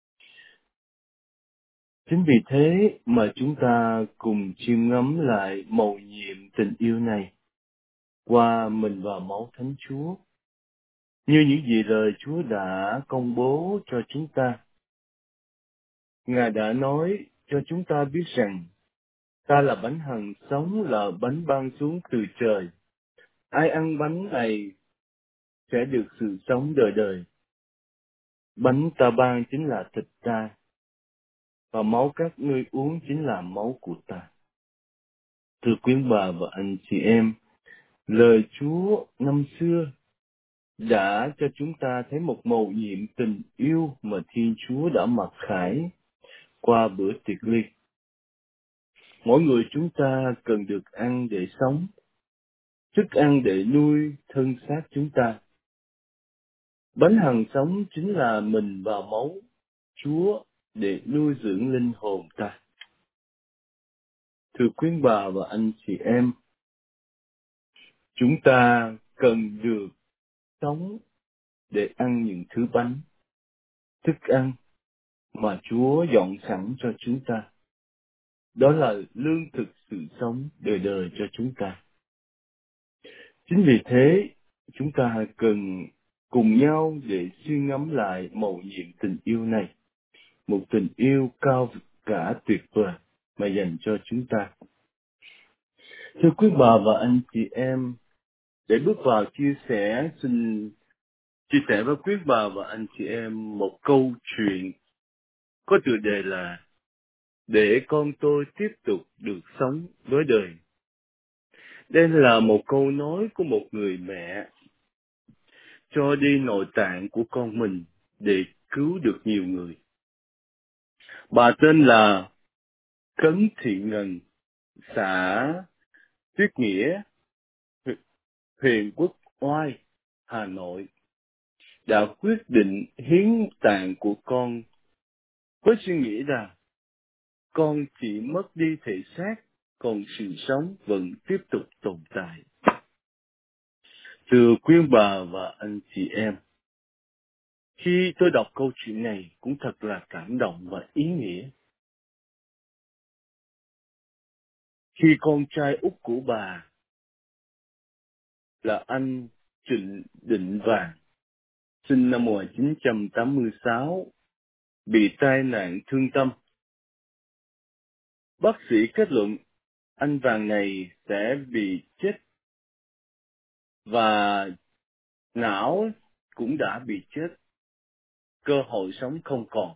Chính vì thế mà chúng ta cùng chiêm ngắm lại mầu nhiệm tình yêu này qua mình và máu Thánh Chúa, như những gì lời Chúa đã công bố cho chúng ta. Ngài đã nói cho chúng ta biết rằng ta là bánh hằng sống, là bánh ban xuống từ trời. Ai ăn bánh này sẽ được sự sống đời đời. Bánh ta ban chính là thịt ta, và máu các ngươi uống chính là máu của ta. Thưa quý bà và anh chị em, lời Chúa năm xưa đã cho chúng ta thấy một mầu nhiệm tình yêu mà Thiên Chúa đã mặc khải qua bữa tiệc ly. Mỗi người chúng ta cần được ăn để sống, thức ăn để nuôi thân xác chúng ta. Bánh hằng sống chính là mình và máu Chúa để nuôi dưỡng linh hồn ta. Thưa quý bà và anh chị em, chúng ta cần được sống để ăn những thứ bánh, thức ăn mà Chúa dọn sẵn cho chúng ta. Đó là lương thực sự sống đời đời cho chúng ta. Chính vì thế, chúng ta cần cùng nhau để suy ngẫm lại mầu nhiệm tình yêu này, một tình yêu cao cả tuyệt vời mà dành cho chúng ta. Thưa quý bà và anh chị em, để bước vào chia sẻ, xin chia sẻ với quý bà và anh chị em một câu chuyện có tựa đề là Để con tôi tiếp tục được sống với đời. Đây là một câu nói của một người mẹ cho đi nội tạng của con mình để cứu được nhiều người. Bà tên là Cấn Thị Ngân, xã Tuyết Nghĩa, huyện Quốc Oai, Hà Nội, đã quyết định hiến tạng của con với suy nghĩ là con chỉ mất đi thể xác, còn sự sống vẫn tiếp tục tồn tại. Thưa quý bà và anh chị em, khi tôi đọc câu chuyện này cũng thật là cảm động và ý nghĩa. Khi con trai út của bà là anh Trịnh Định Vàng, sinh năm một nghìn chín trăm tám mươi sáu, bị tai nạn thương tâm, bác sĩ kết luận anh Vàng này sẽ bị chết và não cũng đã bị chết, cơ hội sống không còn.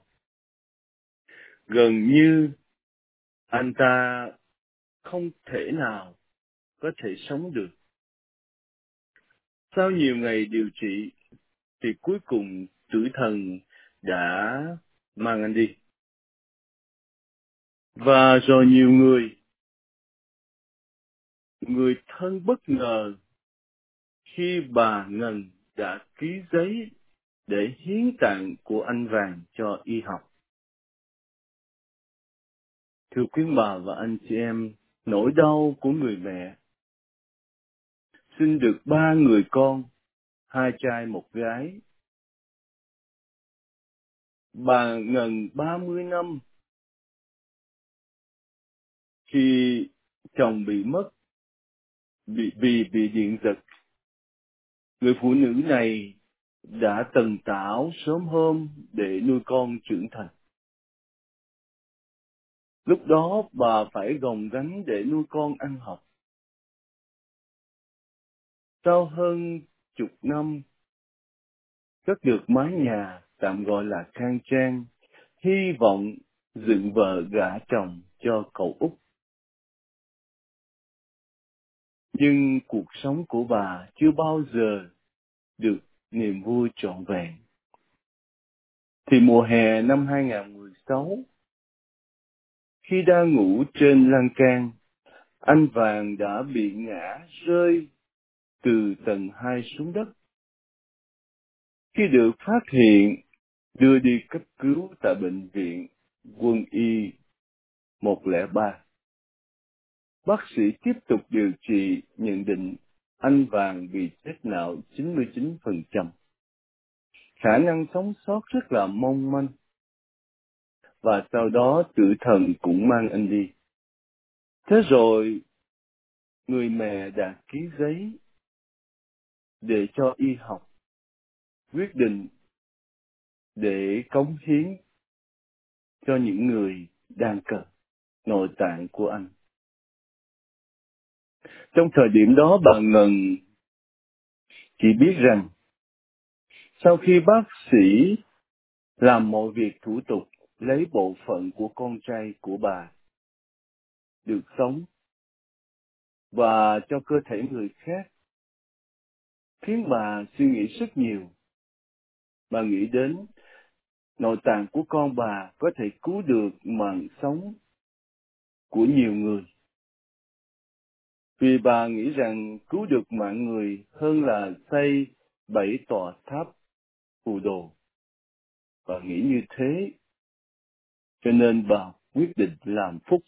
Gần như anh ta không thể nào có thể sống được. Sau nhiều ngày điều trị thì cuối cùng tử thần đã mang anh đi. Và rồi nhiều người, người thân bất ngờ khi bà Ngân đã ký giấy để hiến tạng của anh Vàng cho y học. Thưa quý bà và anh chị em, nỗi đau của người mẹ sinh được ba người con, hai trai một gái. Bà Ngân ba mươi năm khi chồng bị mất bị vì bị điện giật, người phụ nữ này đã tần tảo sớm hôm để nuôi con trưởng thành. Lúc đó bà phải gồng gánh để nuôi con ăn học. Sau hơn chục năm cất được mái nhà tạm gọi là khang trang, hy vọng dựng vợ gả chồng cho cậu út. Nhưng cuộc sống của bà chưa bao giờ được niềm vui trọn vẹn. Thì mùa hè năm hai không một sáu, khi đang ngủ trên lan can, anh Vàng đã bị ngã rơi từ tầng hai xuống đất. Khi được phát hiện, đưa đi cấp cứu tại bệnh viện Quân y một không ba, bác sĩ tiếp tục điều trị nhận định anh Vàng bị chết não chín mươi chín phần trăm. Khả năng sống sót rất là mong manh. Và sau đó tử thần cũng mang anh đi. Thế rồi, người mẹ đã ký giấy để cho y học quyết định để cống hiến cho những người đang cần nội tạng của anh. Trong thời điểm đó, bà Ngân chỉ biết rằng sau khi bác sĩ làm mọi việc thủ tục lấy bộ phận của con trai của bà được sống và cho cơ thể người khác, khiến bà suy nghĩ rất nhiều. Bà nghĩ đến nội tạng của con bà có thể cứu được mạng sống của nhiều người. Vì bà nghĩ rằng cứu được mạng người hơn là xây bảy tòa tháp phù đồ. Bà nghĩ như thế, cho nên bà quyết định làm phúc.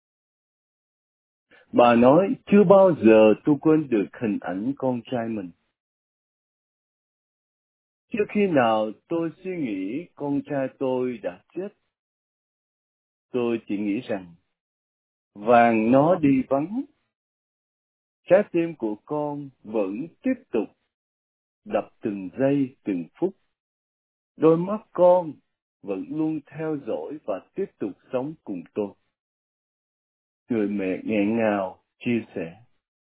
Bà nói, chưa bao giờ tôi quên được hình ảnh con trai mình. Chưa khi nào tôi suy nghĩ con trai tôi đã chết. Tôi chỉ nghĩ rằng, Vàng nó đi vắng, trái tim của con vẫn tiếp tục đập từng giây từng phút. Đôi mắt con vẫn luôn theo dõi và tiếp tục sống cùng tôi. Người mẹ nghẹn ngào chia sẻ.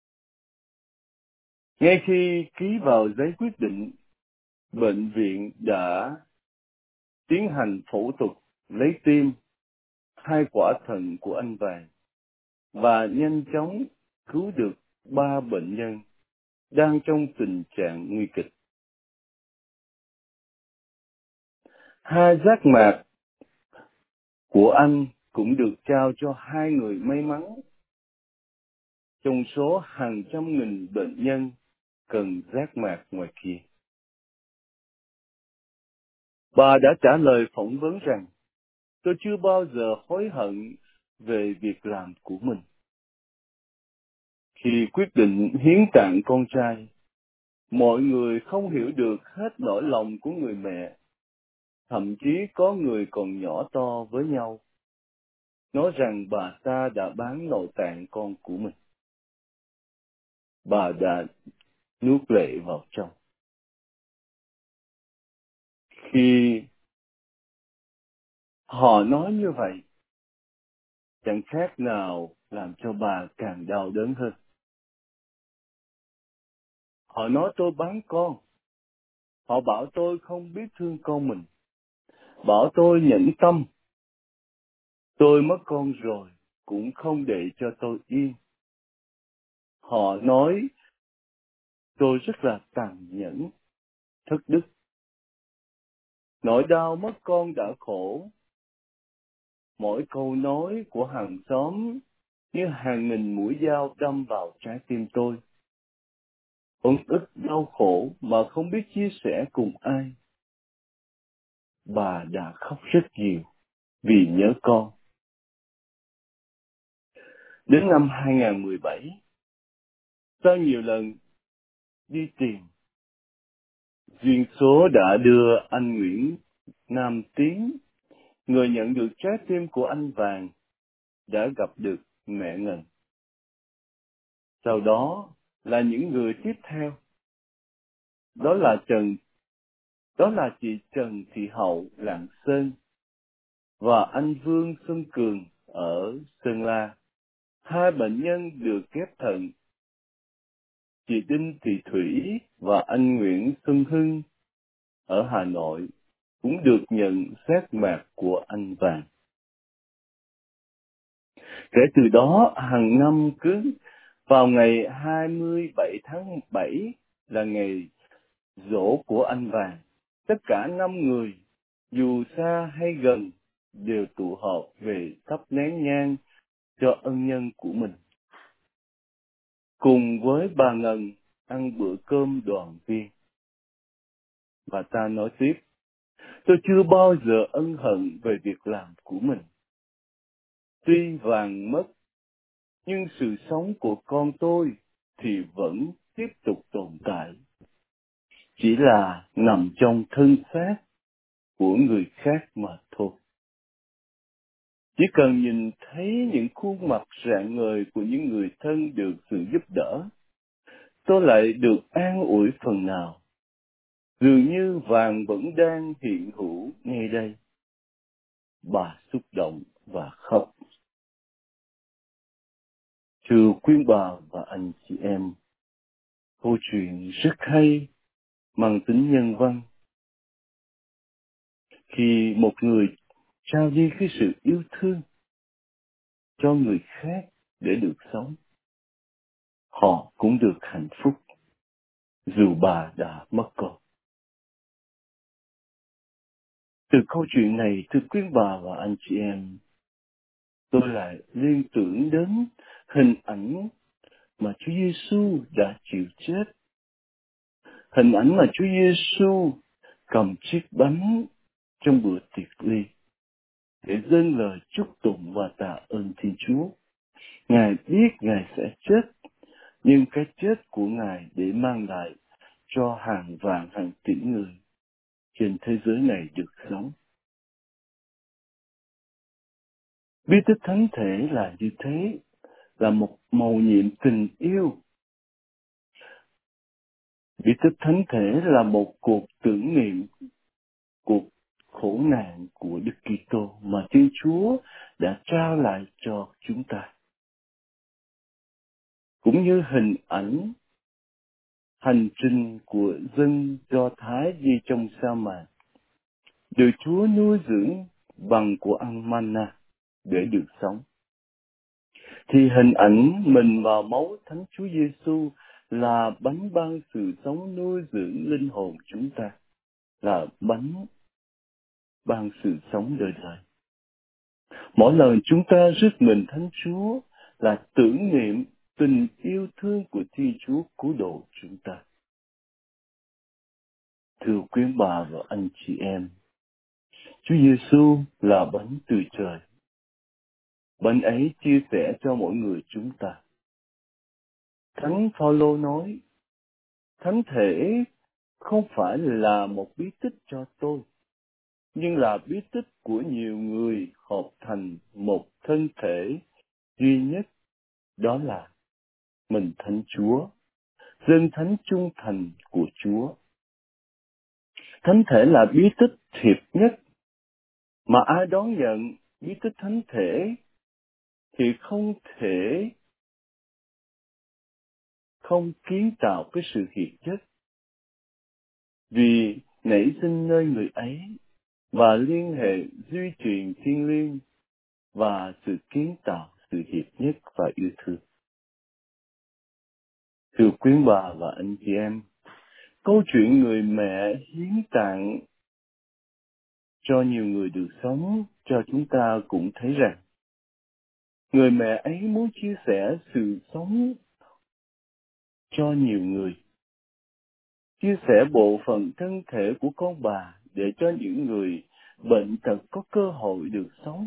Ngay khi ký vào giấy quyết định, bệnh viện đã tiến hành phẫu thuật lấy tim hai quả thận của anh Vàng và nhanh chóng cứu được ba bệnh nhân đang trong tình trạng nguy kịch. Hai giác mạc của anh cũng được trao cho hai người may mắn trong số hàng trăm nghìn bệnh nhân cần giác mạc ngoài kia. Bà đã trả lời phỏng vấn rằng, tôi chưa bao giờ hối hận về việc làm của mình. Khi quyết định hiến tặng con trai, mọi người không hiểu được hết nỗi lòng của người mẹ. Thậm chí có người còn nhỏ to với nhau, nói rằng bà ta đã bán nội tạng con của mình. Bà đã nuốt lệ vào trong. Khi họ nói như vậy, chẳng khác nào làm cho bà càng đau đớn hơn. Họ nói tôi bán con. Họ bảo tôi không biết thương con mình. Bảo tôi nhẫn tâm. Tôi mất con rồi, cũng không để cho tôi yên. Họ nói tôi rất là tàn nhẫn, thất đức. Nỗi đau mất con đã khổ. Mỗi câu nói của hàng xóm như hàng nghìn mũi dao đâm vào trái tim tôi. Uất ức đau khổ mà không biết chia sẻ cùng ai. Bà đã khóc rất nhiều vì nhớ con. Đến năm hai không một bảy, sau nhiều lần đi tìm, duyên số đã đưa anh Nguyễn Nam Tiến, người nhận được trái tim của anh Vàng, đã gặp được mẹ Ngân. Sau đó là những người tiếp theo. Đó là Trần, đó là chị Trần Thị Hậu Lạng Sơn và anh Vương Xuân Cường ở Sơn La. Hai bệnh nhân được ghép thận. Chị Đinh Thị Thủy và anh Nguyễn Xuân Hưng ở Hà Nội cũng được nhận giác mạc của anh Vàng. Kể từ đó, hàng năm cứ vào ngày hai mươi bảy tháng bảy là ngày giỗ của anh Vàng, tất cả năm người, dù xa hay gần, đều tụ họp về thắp nén nhang cho ân nhân của mình. Cùng với bà Ngân ăn bữa cơm đoàn viên. Bà ta nói tiếp, tôi chưa bao giờ ân hận về việc làm của mình. Tuy Vàng mất, nhưng sự sống của con tôi thì vẫn tiếp tục tồn tại. Chỉ là nằm trong thân xác của người khác mà thôi. Chỉ cần nhìn thấy những khuôn mặt rạng ngời của những người thân được sự giúp đỡ, tôi lại được an ủi phần nào. Dường như Vàng vẫn đang hiện hữu ngay đây. Bà xúc động và khóc. Thưa quý bà và anh chị em, câu chuyện rất hay, mang tính nhân văn. Khi một người trao đi cái sự yêu thương cho người khác để được sống, họ cũng được hạnh phúc, dù bà đã mất con. Từ câu chuyện này, thưa quý bà và anh chị em, tôi lại liên tưởng đến hình ảnh mà Chúa Giêsu đã chịu chết. Hình ảnh mà Chúa Giêsu cầm chiếc bánh trong bữa tiệc ly để dâng lời chúc tụng và tạ ơn Thiên Chúa. Ngài biết Ngài sẽ chết, nhưng cái chết của Ngài để mang lại cho hàng vạn hàng tỷ người trên thế giới này được sống. Biết thức thánh thể là như thế, là một mầu nhiệm tình yêu Bí tích thánh thể là một cuộc tưởng niệm cuộc khổ nạn của Đức Kitô mà Thiên Chúa đã trao lại cho chúng ta, cũng như hình ảnh hành trình của dân Do Thái đi trong sa mạc, được Chúa nuôi dưỡng bằng của ăn manna để được sống. Thì hình ảnh mình và máu Thánh Chúa Giêsu là bánh ban sự sống nuôi dưỡng linh hồn chúng ta, là bánh ban sự sống đời đời. Mỗi lần chúng ta rước mình Thánh Chúa là tưởng niệm tình yêu thương của Thiên Chúa cứu độ chúng ta. Thưa quý bà và anh chị em, Chúa Giêsu là bánh từ trời. Bánh ấy chia sẻ cho mỗi người chúng ta. Thánh Phaolô nói, thánh thể không phải là một bí tích cho tôi, nhưng là bí tích của nhiều người hợp thành một thân thể duy nhất, đó là mình Thánh Chúa, dân thánh trung thành của Chúa. Thánh thể là bí tích thiệt nhất, mà ai đón nhận bí tích thánh thể thì không thể không kiến tạo cái sự hiệp nhất, vì nảy sinh nơi người ấy và liên hệ duy truyền thiêng liêng và sự kiến tạo sự hiệp nhất và yêu thương. Thưa quý bà và anh chị em, câu chuyện người mẹ hiến tặng cho nhiều người được sống cho chúng ta cũng thấy rằng người mẹ ấy muốn chia sẻ sự sống cho nhiều người, chia sẻ bộ phận thân thể của con bà để cho những người bệnh tật có cơ hội được sống.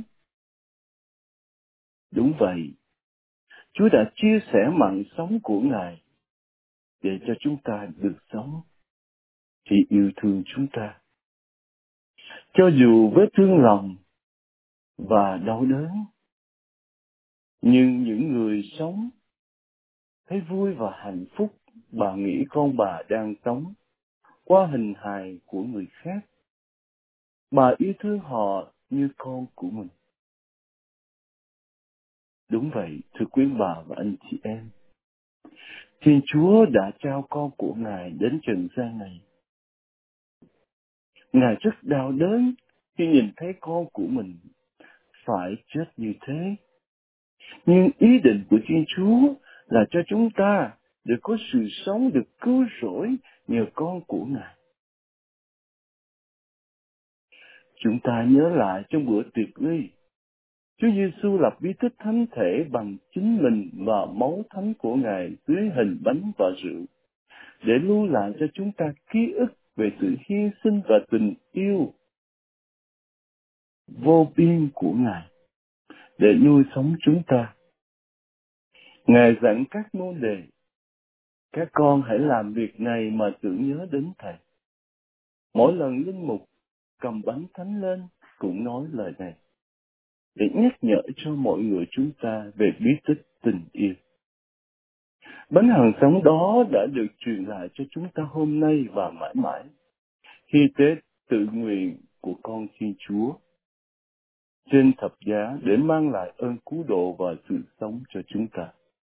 Đúng vậy, Chúa đã chia sẻ mạng sống của Ngài để cho chúng ta được sống, thì yêu thương chúng ta. Cho dù vết thương lòng và đau đớn, nhưng những người sống thấy vui và hạnh phúc, bà nghĩ con bà đang sống qua hình hài của người khác. Bà yêu thương họ như con của mình. Đúng vậy, thưa quý bà và anh chị em, Thiên Chúa đã trao con của Ngài đến trần gian này. Ngài rất đau đớn khi nhìn thấy con của mình phải chết như thế. Nhưng ý định của Thiên Chúa là cho chúng ta được có sự sống, được cứu rỗi nhờ con của Ngài. Chúng ta nhớ lại trong bữa tiệc ly, Chúa Giêsu lập bí tích thánh thể bằng chính mình và máu thánh của Ngài dưới hình bánh và rượu, để lưu lại cho chúng ta ký ức về sự hy sinh và tình yêu vô biên của Ngài, để nuôi sống chúng ta. Ngài dặn các môn đệ, các con hãy làm việc này mà tưởng nhớ đến Thầy. Mỗi lần linh mục cầm bánh thánh lên cũng nói lời này, để nhắc nhở cho mọi người chúng ta về bí tích tình yêu. Bánh hằng sống đó đã được truyền lại cho chúng ta hôm nay và mãi mãi, khi tế tự nguyện của con Thiên Chúa trên thập giá để mang lại ơn cứu độ và sự sống cho chúng ta.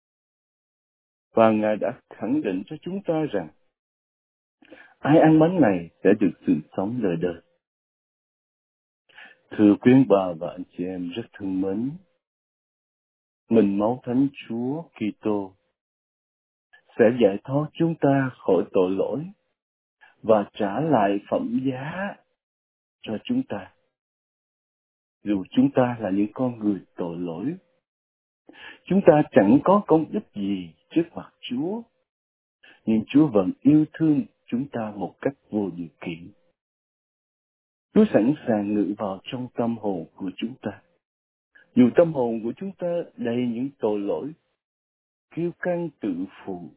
Và Ngài đã khẳng định cho chúng ta rằng ai ăn bánh này sẽ được sự sống đời đời. Thưa quý bà và anh chị em rất thương mến, mình máu Thánh Chúa Kitô sẽ giải thoát chúng ta khỏi tội lỗi và trả lại phẩm giá cho chúng ta. Dù chúng ta là những con người tội lỗi, chúng ta chẳng có công đức gì trước mặt Chúa, nhưng Chúa vẫn yêu thương chúng ta một cách vô điều kiện. Chúa sẵn sàng ngự vào trong tâm hồn của chúng ta. Dù tâm hồn của chúng ta đầy những tội lỗi, kiêu căng tự phụ,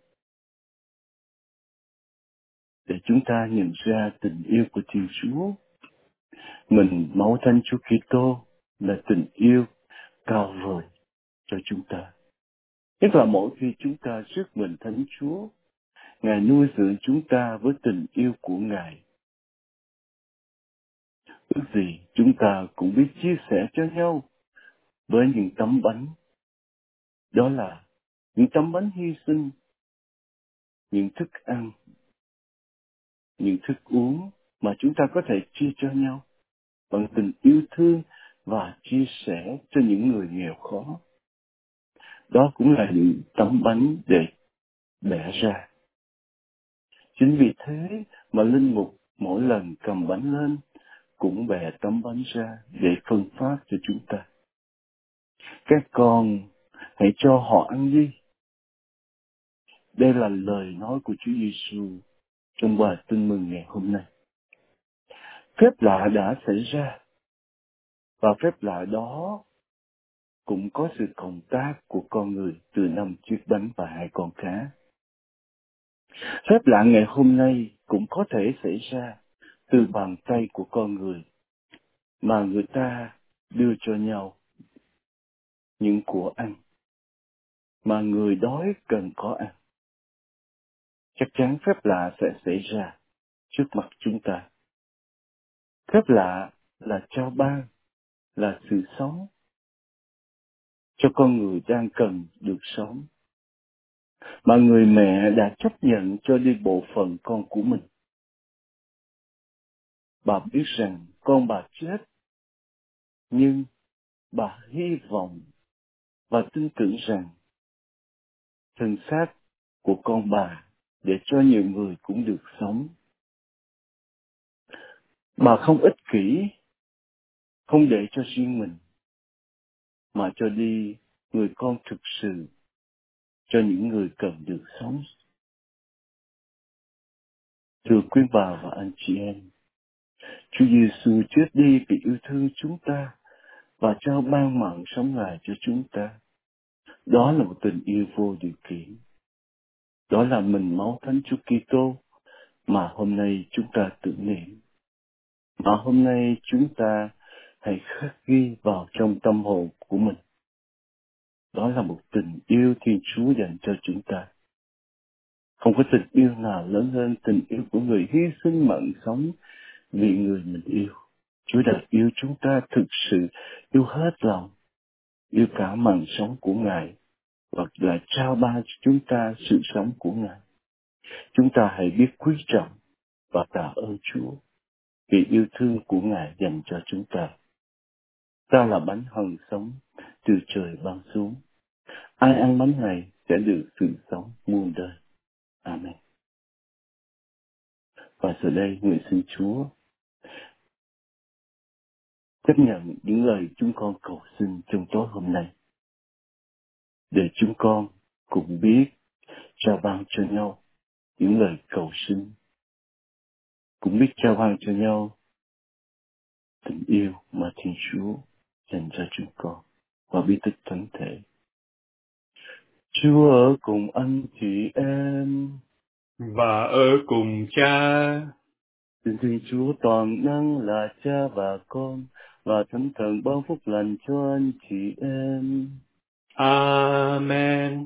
để chúng ta nhận ra tình yêu của Thiên Chúa. Mình máu Thánh Chúa Kitô là tình yêu cao vời cho chúng ta. Nhất là mỗi khi chúng ta rước mình Thánh Chúa, Ngài nuôi dưỡng chúng ta với tình yêu của Ngài. Ước gì chúng ta cũng biết chia sẻ cho nhau với những tấm bánh. Đó là những tấm bánh hy sinh, những thức ăn, những thức uống mà chúng ta có thể chia cho nhau bằng tình yêu thương và chia sẻ cho những người nghèo khó. Đó cũng là những tấm bánh để bẻ ra. Chính vì thế mà linh mục mỗi lần cầm bánh lên cũng bẻ tấm bánh ra để phân phát cho chúng ta. Các con hãy cho họ ăn đi. Đây là lời nói của Chúa Giêsu trong bài tin mừng ngày hôm nay. Phép lạ đã xảy ra, và phép lạ đó cũng có sự cộng tác của con người từ năm chiếc bánh và hai con cá. Phép lạ ngày hôm nay cũng có thể xảy ra từ bàn tay của con người mà người ta đưa cho nhau những của ăn mà người đói cần có ăn. Chắc chắn phép lạ sẽ xảy ra trước mặt chúng ta. Phép lạ là trao ban, là sự sống cho con người đang cần được sống, mà người mẹ đã chấp nhận cho đi bộ phận con của mình. Bà biết rằng con bà chết, nhưng bà hy vọng và tin tưởng rằng thân xác của con bà để cho nhiều người cũng được sống. Bà không ích kỷ, không để cho riêng mình, mà cho đi người con thực sự cho những người cần được sống. Thưa quý bà và anh chị em, Chúa Giêsu chết đi vì yêu thương chúng ta và trao ban mạng sống lại cho chúng ta. Đó là một tình yêu vô điều kiện. Đó là mình máu Thánh Chúa Kitô mà hôm nay chúng ta tưởng niệm. Mà hôm nay chúng ta hãy khắc ghi vào trong tâm hồn của mình. Đó là một tình yêu Thiên Chúa dành cho chúng ta. Không có tình yêu nào lớn hơn tình yêu của người hy sinh mạng sống vì người mình yêu. Chúa đã yêu chúng ta thực sự, yêu hết lòng, yêu cả mạng sống của Ngài, và là trao ban cho chúng ta sự sống của Ngài. Chúng ta hãy biết quý trọng và tạ ơn Chúa vì yêu thương của Ngài dành cho chúng ta. Ta là bánh hằng sống từ trời ban xuống. Ai ăn bánh này sẽ được sự sống muôn đời. Amen. Và giờ đây, nguyện xin Chúa chấp nhận những lời chúng con cầu xin trong tối hôm nay, để chúng con cùng biết trao ban cho nhau những lời cầu xin, cũng biết trao ban cho nhau tình yêu mà Thiên Chúa dành cho chúng con và bí tích thánh thể. Chúa ở cùng anh chị em và ở cùng Cha. Xin Thiên Chúa toàn năng là Cha và Con và Thánh Thần ban phúc lành cho anh chị em. Amen.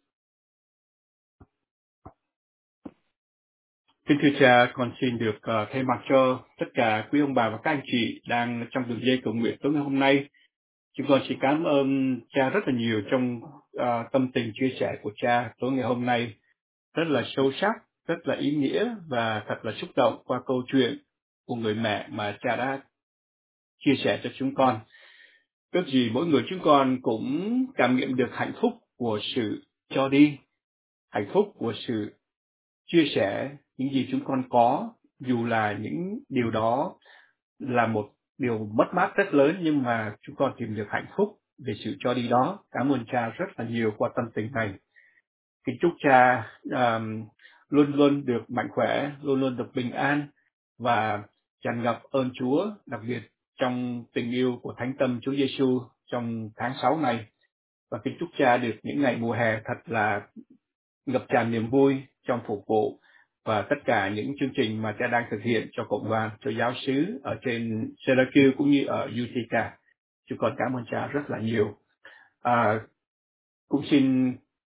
Kính thưa Cha, con xin được uh, thay mặt cho tất cả quý ông bà và các anh chị đang trong đường dây cầu nguyện tối ngày hôm nay. Chúng con xin cảm ơn Cha rất là nhiều trong uh, tâm tình chia sẻ của Cha tối ngày hôm nay. Rất là sâu sắc, rất là ý nghĩa và thật là xúc động qua câu chuyện của người mẹ mà Cha đã chia sẻ cho chúng con. Ước gì mỗi người chúng con cũng cảm nghiệm được hạnh phúc của sự cho đi, hạnh phúc của sự chia sẻ những gì chúng con có, dù là những điều đó là một điều mất mát rất lớn, nhưng mà chúng con tìm được hạnh phúc về sự cho đi đó. Cảm ơn Cha rất là nhiều qua tâm tình này. Kính chúc Cha um, luôn luôn được mạnh khỏe, luôn luôn được bình an và tràn ngập ơn Chúa, đặc biệt trong tình yêu của Thánh Tâm Chúa Giêsu trong tháng sáu này. Và kính chúc Cha được những ngày mùa hè thật là ngập tràn niềm vui trong phục vụ và tất cả những chương trình mà Cha đang thực hiện cho cộng đoàn, cho giáo xứ ở trên Syracuse cũng như ở Utica. Chúng con cảm ơn Cha rất là nhiều. À, cũng xin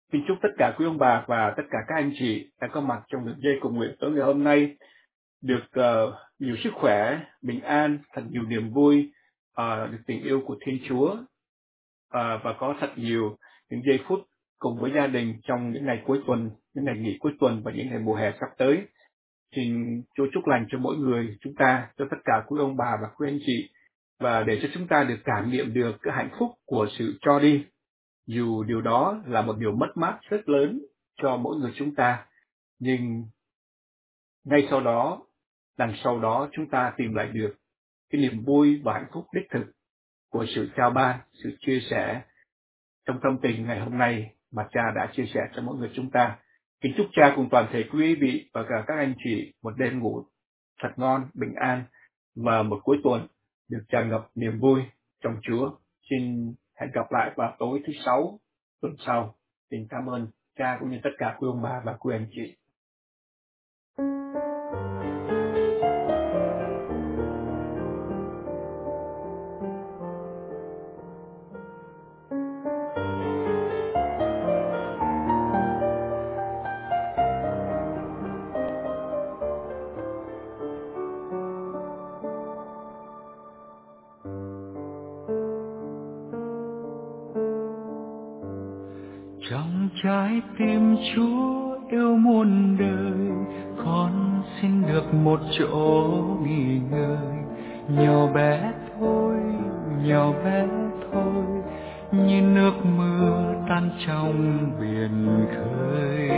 Xin chúc tất cả quý ông bà và tất cả các anh chị đã có mặt trong đường dây cầu nguyện tối ngày hôm nay được uh, nhiều sức khỏe, bình an, thật nhiều niềm vui, uh, được tình yêu của Thiên Chúa, uh, và có thật nhiều những giây phút cùng với gia đình trong những ngày cuối tuần, những ngày nghỉ cuối tuần và những ngày mùa hè sắp tới. Xin Chúa chúc lành cho mỗi người chúng ta, cho tất cả quý ông bà và quý anh chị, và để cho chúng ta được cảm nghiệm được cái hạnh phúc của sự cho đi, dù điều đó là một điều mất mát rất lớn cho mỗi người chúng ta. Nhưng ngay sau đó, đằng sau đó chúng ta tìm lại được cái niềm vui và hạnh phúc đích thực của sự trao ban, sự chia sẻ trong tâm tình ngày hôm nay mà Cha đã chia sẻ cho mỗi người chúng ta. Kính chúc Cha cùng toàn thể quý vị và cả các anh chị một đêm ngủ thật ngon, bình an và một cuối tuần được tràn ngập niềm vui trong Chúa. Xin hẹn gặp lại vào tối thứ Sáu tuần sau. Xin cảm ơn Cha cũng như tất cả quý ông bà và quý anh chị. Trong trái tim Chúa yêu muôn đời, con xin được một chỗ nghỉ ngơi. Nhỏ bé thôi, nhỏ bé thôi, như nước mưa tan trong biển khơi.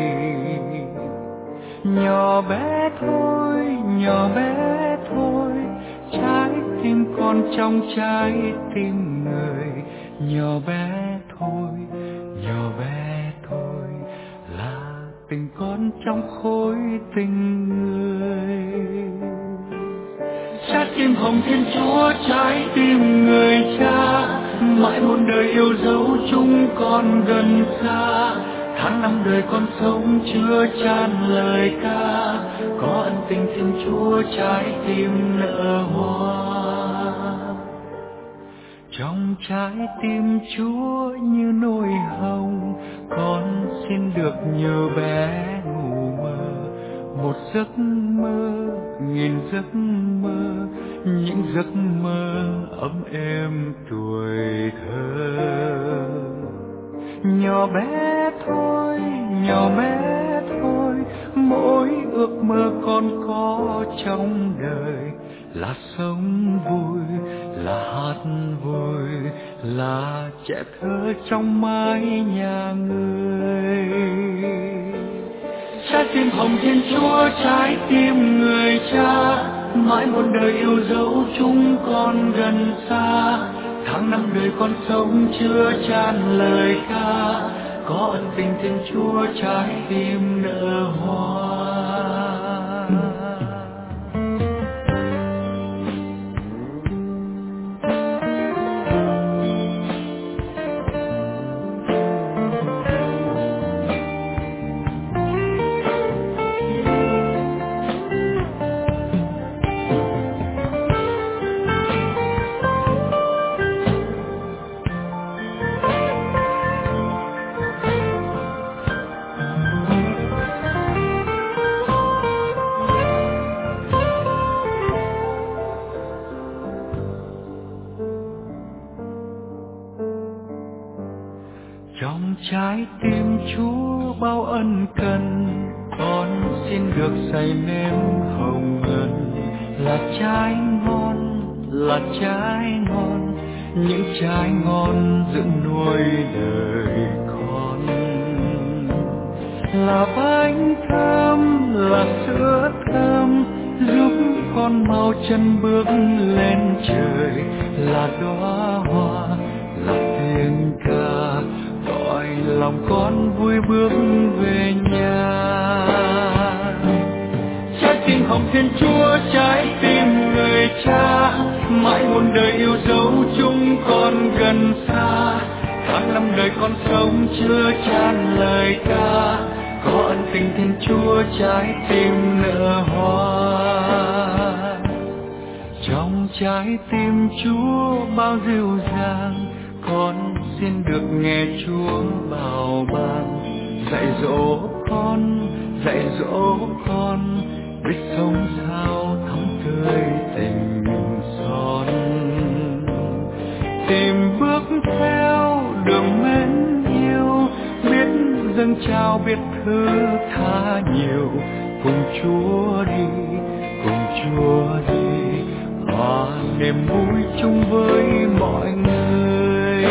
Nhỏ bé thôi, nhỏ bé thôi, trái tim con trong trái tim người. Nhỏ bé thôi, nhỏ bé thôi, là tình con trong khối tình người. Trái tim hồng Thiên Chúa, trái tim người Cha, mãi muôn đời yêu dấu chúng con gần xa. Tháng năm đời con sống chưa chan lời ca, có ân tình Thiên Chúa trái tim nở hoa. Trong trái tim Chúa như nỗi hồng, con xin được nhờ bé ngủ mơ. Một giấc mơ, nghìn giấc mơ, những giấc mơ ấm êm tuổi thơ. Nhỏ bé thôi, nhỏ bé thôi, mỗi ước mơ con có trong đời là sống vui, là hát vui, là trẻ thơ trong mái nhà người. Trái tim hồng Thiên Chúa, trái tim người Cha, mãi muôn đời yêu dấu chúng con gần xa. Tháng năm đời con sống chưa chan lời ca, có ân tình Thiên Chúa trái tim nở hoa. Trong trái tim Chúa bao ân cần, con xin được say nếm hồng ân. Là trái ngon, là trái ngon, những trái ngon dưỡng nuôi đời con. Là bánh thơm, là sữa thơm, giúp con mau chân bước lên trời. Là đóa hoa, là tiếng ca, gọi lòng con vui bước về nhà. Trái tim hồng Thiên Chúa, trái tim người Cha, mãi muôn đời yêu dấu chúng con gần xa. Tháng năm đời con sống chưa chan lời ca, có ân tình Thiên Chúa trái tim nở hoa. Trong trái tim Chúa bao dịu dàng, con xin được nghe Chúa bảo ban. dạy dỗ con, dạy dỗ con biết sống sao thắm tươi tình son, tìm bước theo đường mến yêu, biết dâng trao biết thứ tha nhiều, cùng Chúa đi, cùng Chúa đi, hòa niềm vui chung với mọi người.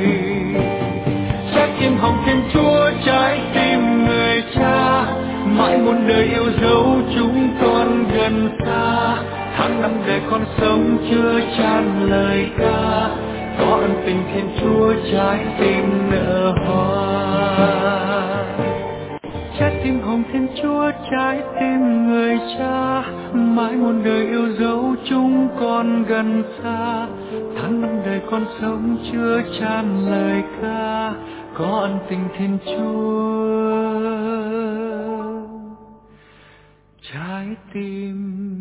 Trái tim hồng Thiên Chúa, trái tim người Cha, mãi muôn đời yêu dấu chúng con gần xa. Tháng năm đời con sống chưa chan lời ca, có ân tình Thiên Chúa trái tim nở hoa. Trái tim hồng Thiên Chúa, trái tim người Cha, mãi muôn đời yêu dấu chúng con gần xa. Tháng năm đời con sống chưa chan lời ca, có ân tình Thiên Chúa trái tim